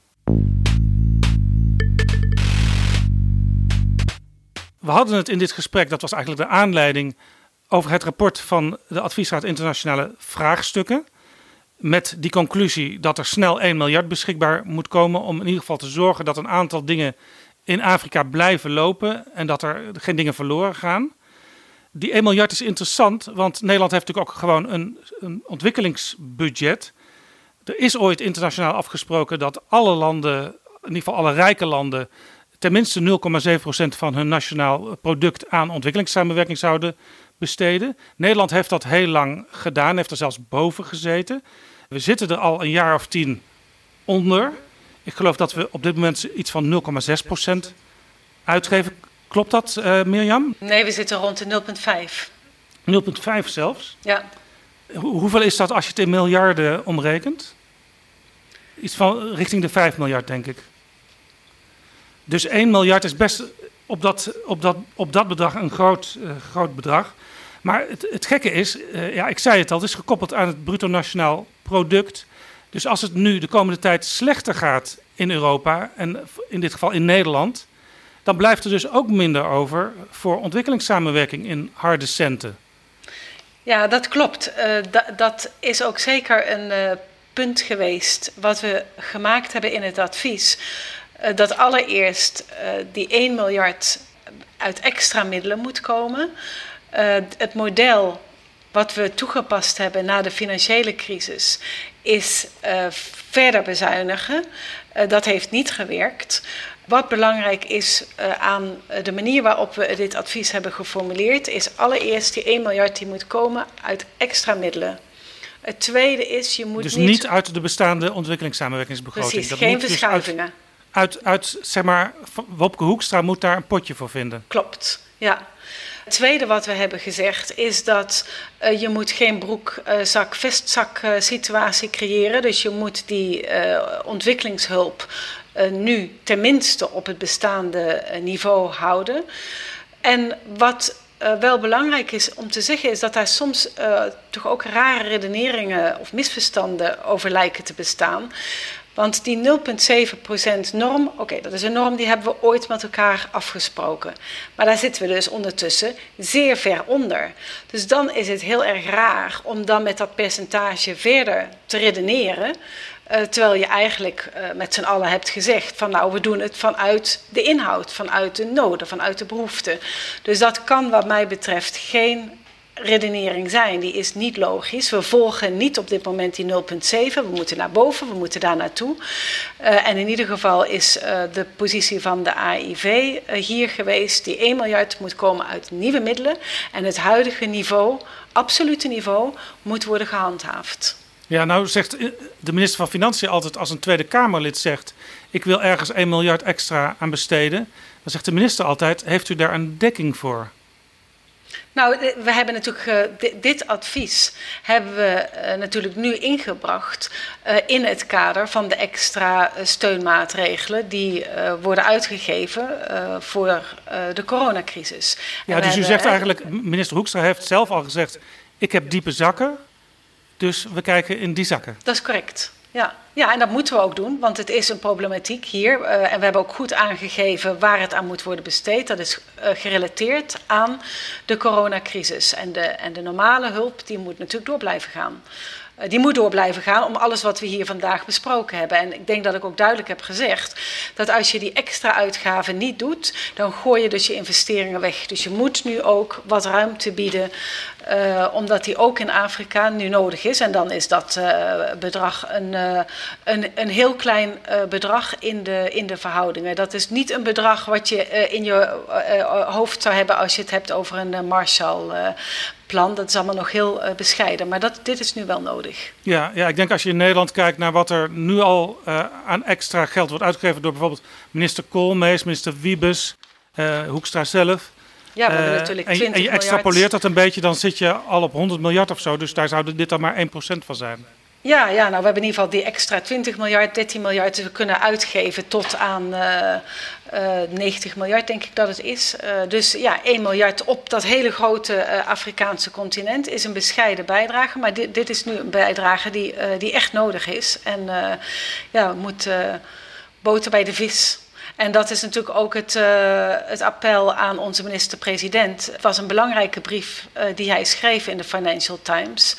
We hadden het in dit gesprek, dat was eigenlijk de aanleiding, over het rapport van de Adviesraad Internationale Vraagstukken. met die conclusie dat er snel 1 miljard beschikbaar moet komen om in ieder geval te zorgen dat een aantal dingen in Afrika blijven lopen en dat er geen dingen verloren gaan. Die 1 miljard is interessant, want Nederland heeft natuurlijk ook gewoon een ontwikkelingsbudget. Er is ooit internationaal afgesproken dat alle landen, in ieder geval alle rijke landen, tenminste 0,7% van hun nationaal product aan ontwikkelingssamenwerking zouden besteden. Nederland heeft dat heel lang gedaan, heeft er zelfs boven gezeten. We zitten er al een jaar of 10 onder. Ik geloof dat we op dit moment iets van 0,6% uitgeven. Klopt dat, Mirjam? Nee, we zitten rond de 0,5. 0,5 zelfs? Ja. Hoeveel is dat als je het in miljarden omrekent? Iets van richting de 5 miljard, denk ik. Dus 1 miljard is best op dat bedrag een groot bedrag. Maar het gekke is, ik zei het al, het is gekoppeld aan het bruto nationaal product. Dus als het nu de komende tijd slechter gaat in Europa en in dit geval in Nederland, dan blijft er dus ook minder over voor ontwikkelingssamenwerking in harde centen. Ja, dat klopt. Dat is ook zeker een punt geweest wat we gemaakt hebben in het advies. Dat allereerst die 1 miljard uit extra middelen moet komen. Het model wat we toegepast hebben na de financiële crisis is verder bezuinigen. Dat heeft niet gewerkt. Wat belangrijk is aan de manier waarop we dit advies hebben geformuleerd, is allereerst die 1 miljard die moet komen uit extra middelen. Het tweede is, je moet dus niet uit de bestaande ontwikkelingssamenwerkingsbegroting. Precies, dat geen moet verschuivingen. Dus zeg maar, Wopke Hoekstra moet daar een potje voor vinden. Klopt, ja. Het tweede wat we hebben gezegd is dat je moet geen broekzak-vestzak situatie creëren. Dus je moet die ontwikkelingshulp nu tenminste op het bestaande niveau houden. En wat wel belangrijk is om te zeggen is dat daar soms toch ook rare redeneringen of misverstanden over lijken te bestaan. Want die 0,7% norm, dat is een norm die hebben we ooit met elkaar afgesproken. Maar daar zitten we dus ondertussen zeer ver onder. Dus dan is het heel erg raar om dan met dat percentage verder te redeneren. Terwijl je eigenlijk met z'n allen hebt gezegd van nou, we doen het vanuit de inhoud, vanuit de noden, vanuit de behoeften. Dus dat kan wat mij betreft geen redenering zijn, die is niet logisch. We volgen niet op dit moment die 0,7. We moeten naar boven, we moeten daar naartoe. En in ieder geval is de positie van de AIV hier geweest. Die 1 miljard moet komen uit nieuwe middelen. En het huidige niveau, absolute niveau, moet worden gehandhaafd. Ja, nou zegt de minister van Financiën altijd als een Tweede Kamerlid zegt, ik wil ergens 1 miljard extra aan besteden. Dan zegt de minister altijd, heeft u daar een dekking voor? Nou, we hebben natuurlijk dit advies hebben we natuurlijk nu ingebracht in het kader van de extra steunmaatregelen die worden uitgegeven voor de coronacrisis. Ja, dus u zegt eigenlijk, minister Hoekstra heeft zelf al gezegd, ik heb diepe zakken, dus we kijken in die zakken. Dat is correct. Ja, en dat moeten we ook doen, want het is een problematiek hier. En we hebben ook goed aangegeven waar het aan moet worden besteed. Dat is gerelateerd aan de coronacrisis. En de normale hulp, die moet natuurlijk door blijven gaan. Die moet door blijven gaan om alles wat we hier vandaag besproken hebben. En ik denk dat ik ook duidelijk heb gezegd dat als je die extra uitgaven niet doet, dan gooi je dus je investeringen weg. Dus je moet nu ook wat ruimte bieden, omdat die ook in Afrika nu nodig is. En dan is dat bedrag een heel klein bedrag in de verhoudingen. Dat is niet een bedrag wat je in je hoofd zou hebben als je het hebt over een Marshallplan. Dat is allemaal nog heel bescheiden, maar dit is nu wel nodig. Ja, ik denk als je in Nederland kijkt naar wat er nu al aan extra geld wordt uitgegeven door bijvoorbeeld minister Koolmees, minister Wiebes, Hoekstra zelf. Ja, we hebben natuurlijk 20 miljard. En je extrapoleert dat een beetje, dan zit je al op 100 miljard of zo, dus daar zou dit dan maar 1% van zijn. Ja, nou, we hebben in ieder geval die extra 20 miljard, 13 miljard dus we kunnen uitgeven tot aan 90 miljard, denk ik dat het is. Dus ja, 1 miljard op dat hele grote Afrikaanse continent is een bescheiden bijdrage. Maar dit is nu een bijdrage die echt nodig is. En we moeten boter bij de vis. En dat is natuurlijk ook het appel aan onze minister-president. Het was een belangrijke brief die hij schreef in de Financial Times.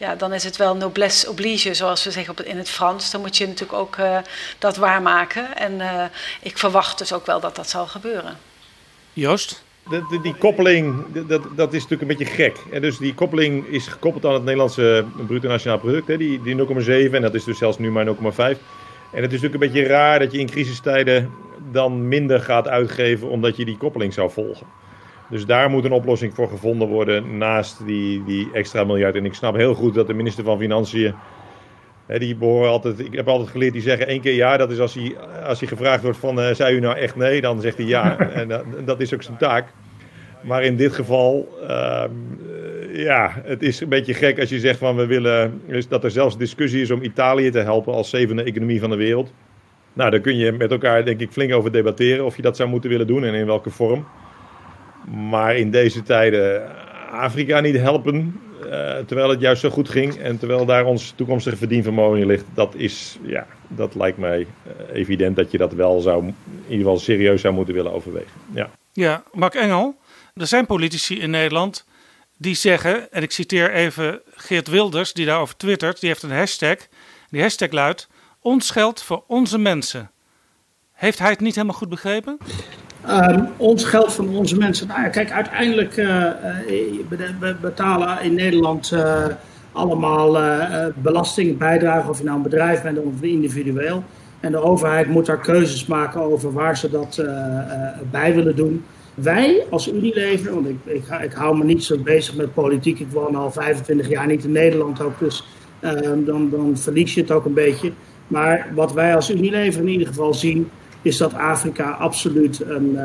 dan is het wel noblesse oblige, zoals we zeggen in het Frans. Dan moet je natuurlijk ook dat waarmaken. En ik verwacht dus ook wel dat dat zal gebeuren. Joost? Die koppeling, dat is natuurlijk een beetje gek. En dus die koppeling is gekoppeld aan het Nederlandse bruto nationaal product. Hè, die 0,7 en dat is dus zelfs nu maar 0,5. En het is natuurlijk een beetje raar dat je in crisistijden dan minder gaat uitgeven omdat je die koppeling zou volgen. Dus daar moet een oplossing voor gevonden worden naast die extra miljard. En ik snap heel goed dat de minister van Financiën, die behoren altijd, ik heb altijd geleerd, die zeggen 1 keer ja. Dat is als hij gevraagd wordt van, zei u nou echt nee? Dan zegt hij ja. En dat is ook zijn taak. Maar in dit geval, het is een beetje gek als je zegt van we willen, dus dat er zelfs discussie is om Italië te helpen als 7e economie van de wereld. Nou, daar kun je met elkaar denk ik flink over debatteren of je dat zou moeten willen doen en in welke vorm. Maar in deze tijden Afrika niet helpen, terwijl het juist zo goed ging en terwijl daar ons toekomstige verdienvermogen in ligt, dat lijkt mij evident dat je dat wel in ieder geval serieus zou moeten willen overwegen. Ja, Mark Engel, er zijn politici in Nederland die zeggen, en ik citeer even Geert Wilders die daarover twittert, die heeft een hashtag. Die hashtag luidt, ons geld voor onze mensen. Heeft hij het niet helemaal goed begrepen? Ons geld van onze mensen. Nou ja, kijk, uiteindelijk we betalen in Nederland allemaal belastingbijdrage, of je nou een bedrijf bent of individueel. En de overheid moet daar keuzes maken over waar ze dat bij willen doen. Wij als Unilever, want ik hou me niet zo bezig met politiek. Ik woon al 25 jaar niet in Nederland ook, dus dan verlies je het ook een beetje. Maar wat wij als Unilever in ieder geval zien, is dat Afrika absoluut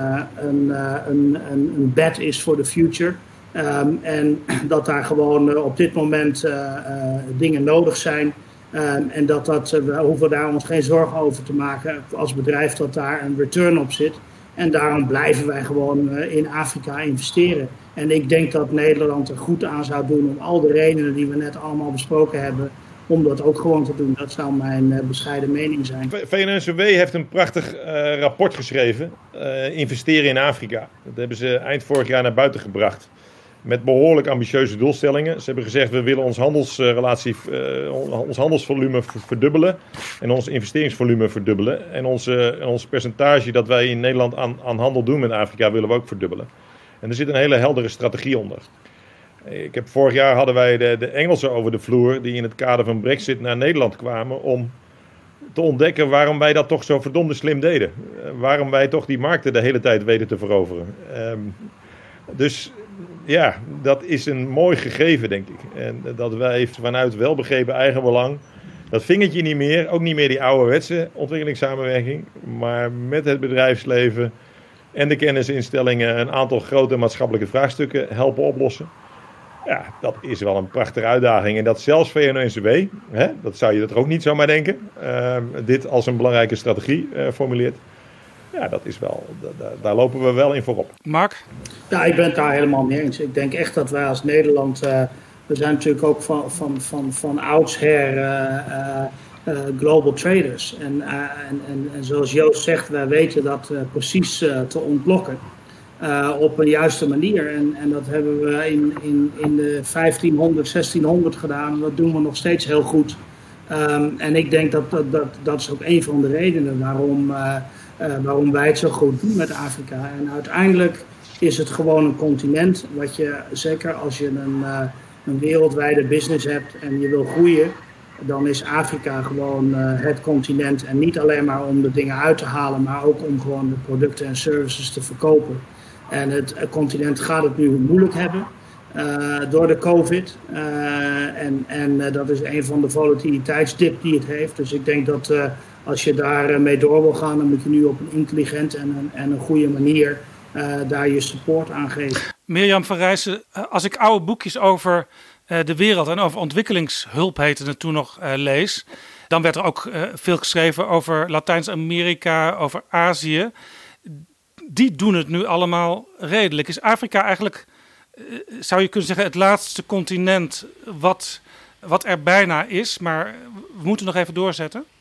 een bet is voor de future. En dat daar gewoon op dit moment dingen nodig zijn. En we hoeven daar ons geen zorgen over te maken als bedrijf dat daar een return op zit. En daarom blijven wij gewoon in Afrika investeren. En ik denk dat Nederland er goed aan zou doen om al de redenen die we net allemaal besproken hebben, om dat ook gewoon te doen. Dat zou mijn bescheiden mening zijn. VNO-NCW heeft een prachtig rapport geschreven. Investeren in Afrika. Dat hebben ze eind vorig jaar naar buiten gebracht. Met behoorlijk ambitieuze doelstellingen. Ze hebben gezegd, we willen ons handelsvolume verdubbelen. En ons investeringsvolume verdubbelen. En ons percentage dat wij in Nederland aan handel doen met Afrika willen we ook verdubbelen. En er zit een hele heldere strategie onder. Vorig jaar hadden wij de Engelsen over de vloer die in het kader van Brexit naar Nederland kwamen om te ontdekken waarom wij dat toch zo verdomde slim deden. Waarom wij toch die markten de hele tijd weten te veroveren. Dus ja, dat is een mooi gegeven, denk ik. En dat wij vanuit welbegrepen eigenbelang dat vingertje niet meer, ook niet meer die ouderwetse ontwikkelingssamenwerking, maar met het bedrijfsleven en de kennisinstellingen een aantal grote maatschappelijke vraagstukken helpen oplossen. Ja, dat is wel een prachtige uitdaging. En dat zelfs VNO-NCW, dat zou je er ook niet zomaar denken, dit als een belangrijke strategie formuleert. Ja, dat is wel, daar lopen we wel in voorop. Mark? Ja, ik ben het daar helemaal mee eens. Ik denk echt dat wij als Nederland, we zijn natuurlijk ook van oudsher global traders. En zoals Joost zegt, wij weten dat precies te ontlokken. Op een juiste manier. En dat hebben we in de 1500, 1600 gedaan. En dat doen we nog steeds heel goed. En ik denk dat is ook een van de redenen waarom wij het zo goed doen met Afrika. En uiteindelijk is het gewoon een continent wat je, zeker als je een wereldwijde business hebt en je wil groeien, dan is Afrika gewoon het continent. En niet alleen maar om de dingen uit te halen, maar ook om gewoon de producten en services te verkopen. En het continent gaat het nu moeilijk hebben door de COVID. En dat is een van de volatiliteitsdip die het heeft. Dus ik denk dat als je daar mee door wil gaan, dan moet je nu op een intelligent en een goede manier daar je support aan geven. Mirjam van Rijssen, als ik oude boekjes over de wereld en over ontwikkelingshulp heette het toen nog lees, dan werd er ook veel geschreven over Latijns-Amerika, over Azië. Die doen het nu allemaal redelijk. Is Afrika eigenlijk, zou je kunnen zeggen, het laatste continent wat er bijna is, maar we moeten nog even doorzetten?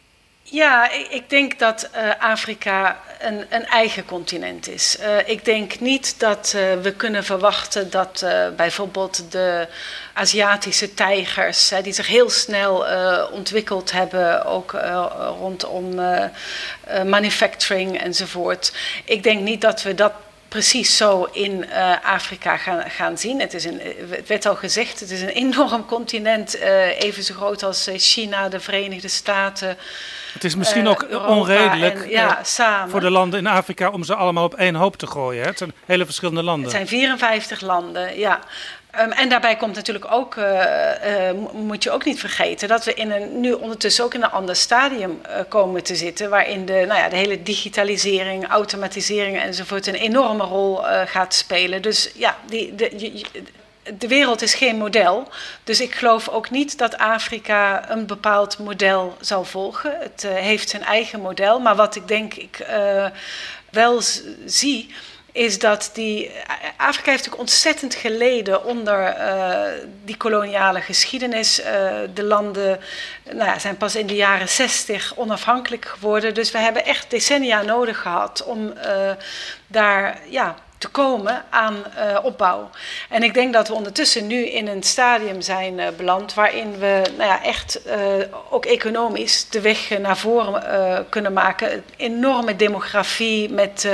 Ja, ik denk dat Afrika een eigen continent is. Ik denk niet dat we kunnen verwachten dat bijvoorbeeld de Aziatische tijgers, die zich heel snel ontwikkeld hebben, ook rondom manufacturing enzovoort. Ik denk niet dat we dat precies zo in Afrika gaan zien. Het werd al gezegd, het is een enorm continent, even zo groot als China, de Verenigde Staten. Het is misschien ook Europa onredelijk samen. Voor de landen in Afrika om ze allemaal op één hoop te gooien. Hè? Het zijn hele verschillende landen. Het zijn 54 landen, ja. En daarbij komt natuurlijk ook, moet je ook niet vergeten, dat we nu ondertussen ook in een ander stadium komen te zitten, waarin de hele digitalisering, automatisering enzovoort een enorme rol gaat spelen. Dus ja, de wereld is geen model. Dus ik geloof ook niet dat Afrika een bepaald model zal volgen. Het heeft zijn eigen model. Maar wat ik denk ik wel zie, is dat Afrika heeft natuurlijk ontzettend geleden onder die koloniale geschiedenis. De landen zijn pas in de jaren 60 onafhankelijk geworden. Dus we hebben echt decennia nodig gehad om daar te komen aan opbouw. En ik denk dat we ondertussen nu in een stadium zijn beland waarin we echt ook economisch de weg naar voren kunnen maken. Een enorme demografie met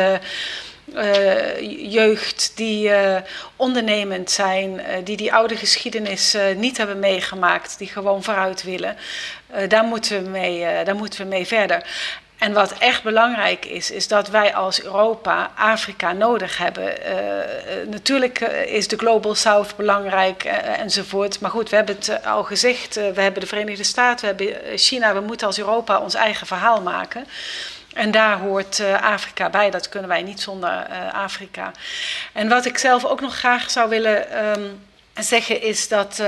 jeugd die ondernemend zijn, die oude geschiedenis niet hebben meegemaakt, die gewoon vooruit willen. Daar moeten we mee verder. En wat echt belangrijk is dat wij als Europa Afrika nodig hebben. Natuurlijk is de Global South belangrijk enzovoort. Maar goed, we hebben het al gezegd. We hebben de Verenigde Staten, we hebben China. We moeten als Europa ons eigen verhaal maken. En daar hoort Afrika bij. Dat kunnen wij niet zonder Afrika. En wat ik zelf ook nog graag zou willen zeggen is dat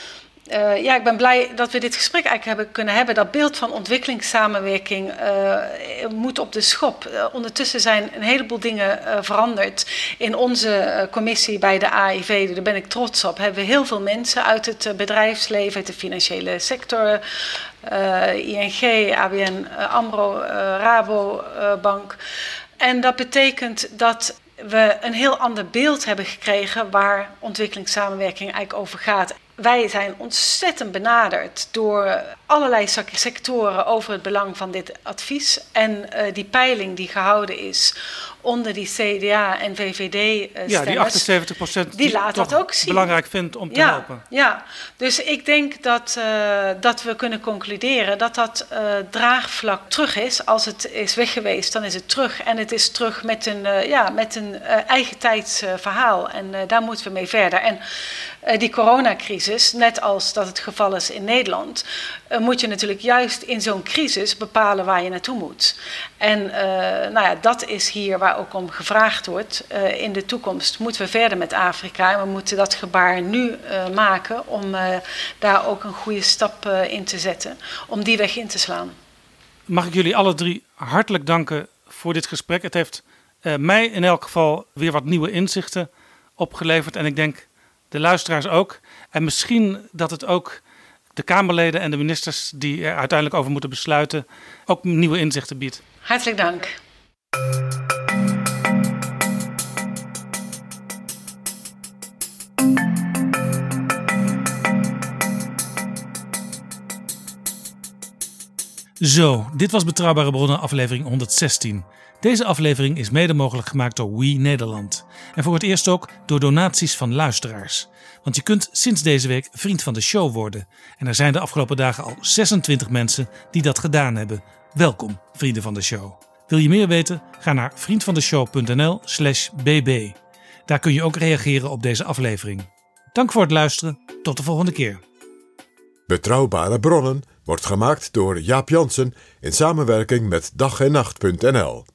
ik ben blij dat we dit gesprek eigenlijk kunnen hebben. Dat beeld van ontwikkelingssamenwerking moet op de schop. Ondertussen zijn een heleboel dingen veranderd. In onze commissie bij de AIV, daar ben ik trots op, hebben we heel veel mensen uit het bedrijfsleven, uit de financiële sector, ING, ABN AMRO, Rabobank. En dat betekent dat we een heel ander beeld hebben gekregen waar ontwikkelingssamenwerking eigenlijk over gaat. Wij zijn ontzettend benaderd door allerlei sectoren over het belang van dit advies. En die peiling die gehouden is onder die CDA en VVD-stemmers... Ja, die 78% die laat dat ook zien. Belangrijk vindt om te helpen. Ja, dus ik denk dat we kunnen concluderen dat draagvlak terug is. Als het is weg geweest, dan is het terug. En het is terug met een eigen tijds verhaal. En daar moeten we mee verder. En die coronacrisis, net als dat het geval is in Nederland, moet je natuurlijk juist in zo'n crisis bepalen waar je naartoe moet. En dat is hier waar ook om gevraagd wordt. In de toekomst moeten we verder met Afrika. En we moeten dat gebaar nu maken om daar ook een goede stap in te zetten. Om die weg in te slaan. Mag ik jullie alle drie hartelijk danken voor dit gesprek. Het heeft mij in elk geval weer wat nieuwe inzichten opgeleverd. En ik denk de luisteraars ook. En misschien dat het ook de Kamerleden en de ministers die er uiteindelijk over moeten besluiten ook nieuwe inzichten biedt. Hartelijk dank. Zo, dit was Betrouwbare Bronnen aflevering 116. Deze aflevering is mede mogelijk gemaakt door We Nederland. En voor het eerst ook door donaties van luisteraars. Want je kunt sinds deze week vriend van de show worden. En er zijn de afgelopen dagen al 26 mensen die dat gedaan hebben. Welkom, vrienden van de show. Wil je meer weten? Ga naar vriendvandeshow.nl/bb. Daar kun je ook reageren op deze aflevering. Dank voor het luisteren. Tot de volgende keer. Betrouwbare Bronnen wordt gemaakt door Jaap Jansen in samenwerking met dag-en-nacht.nl.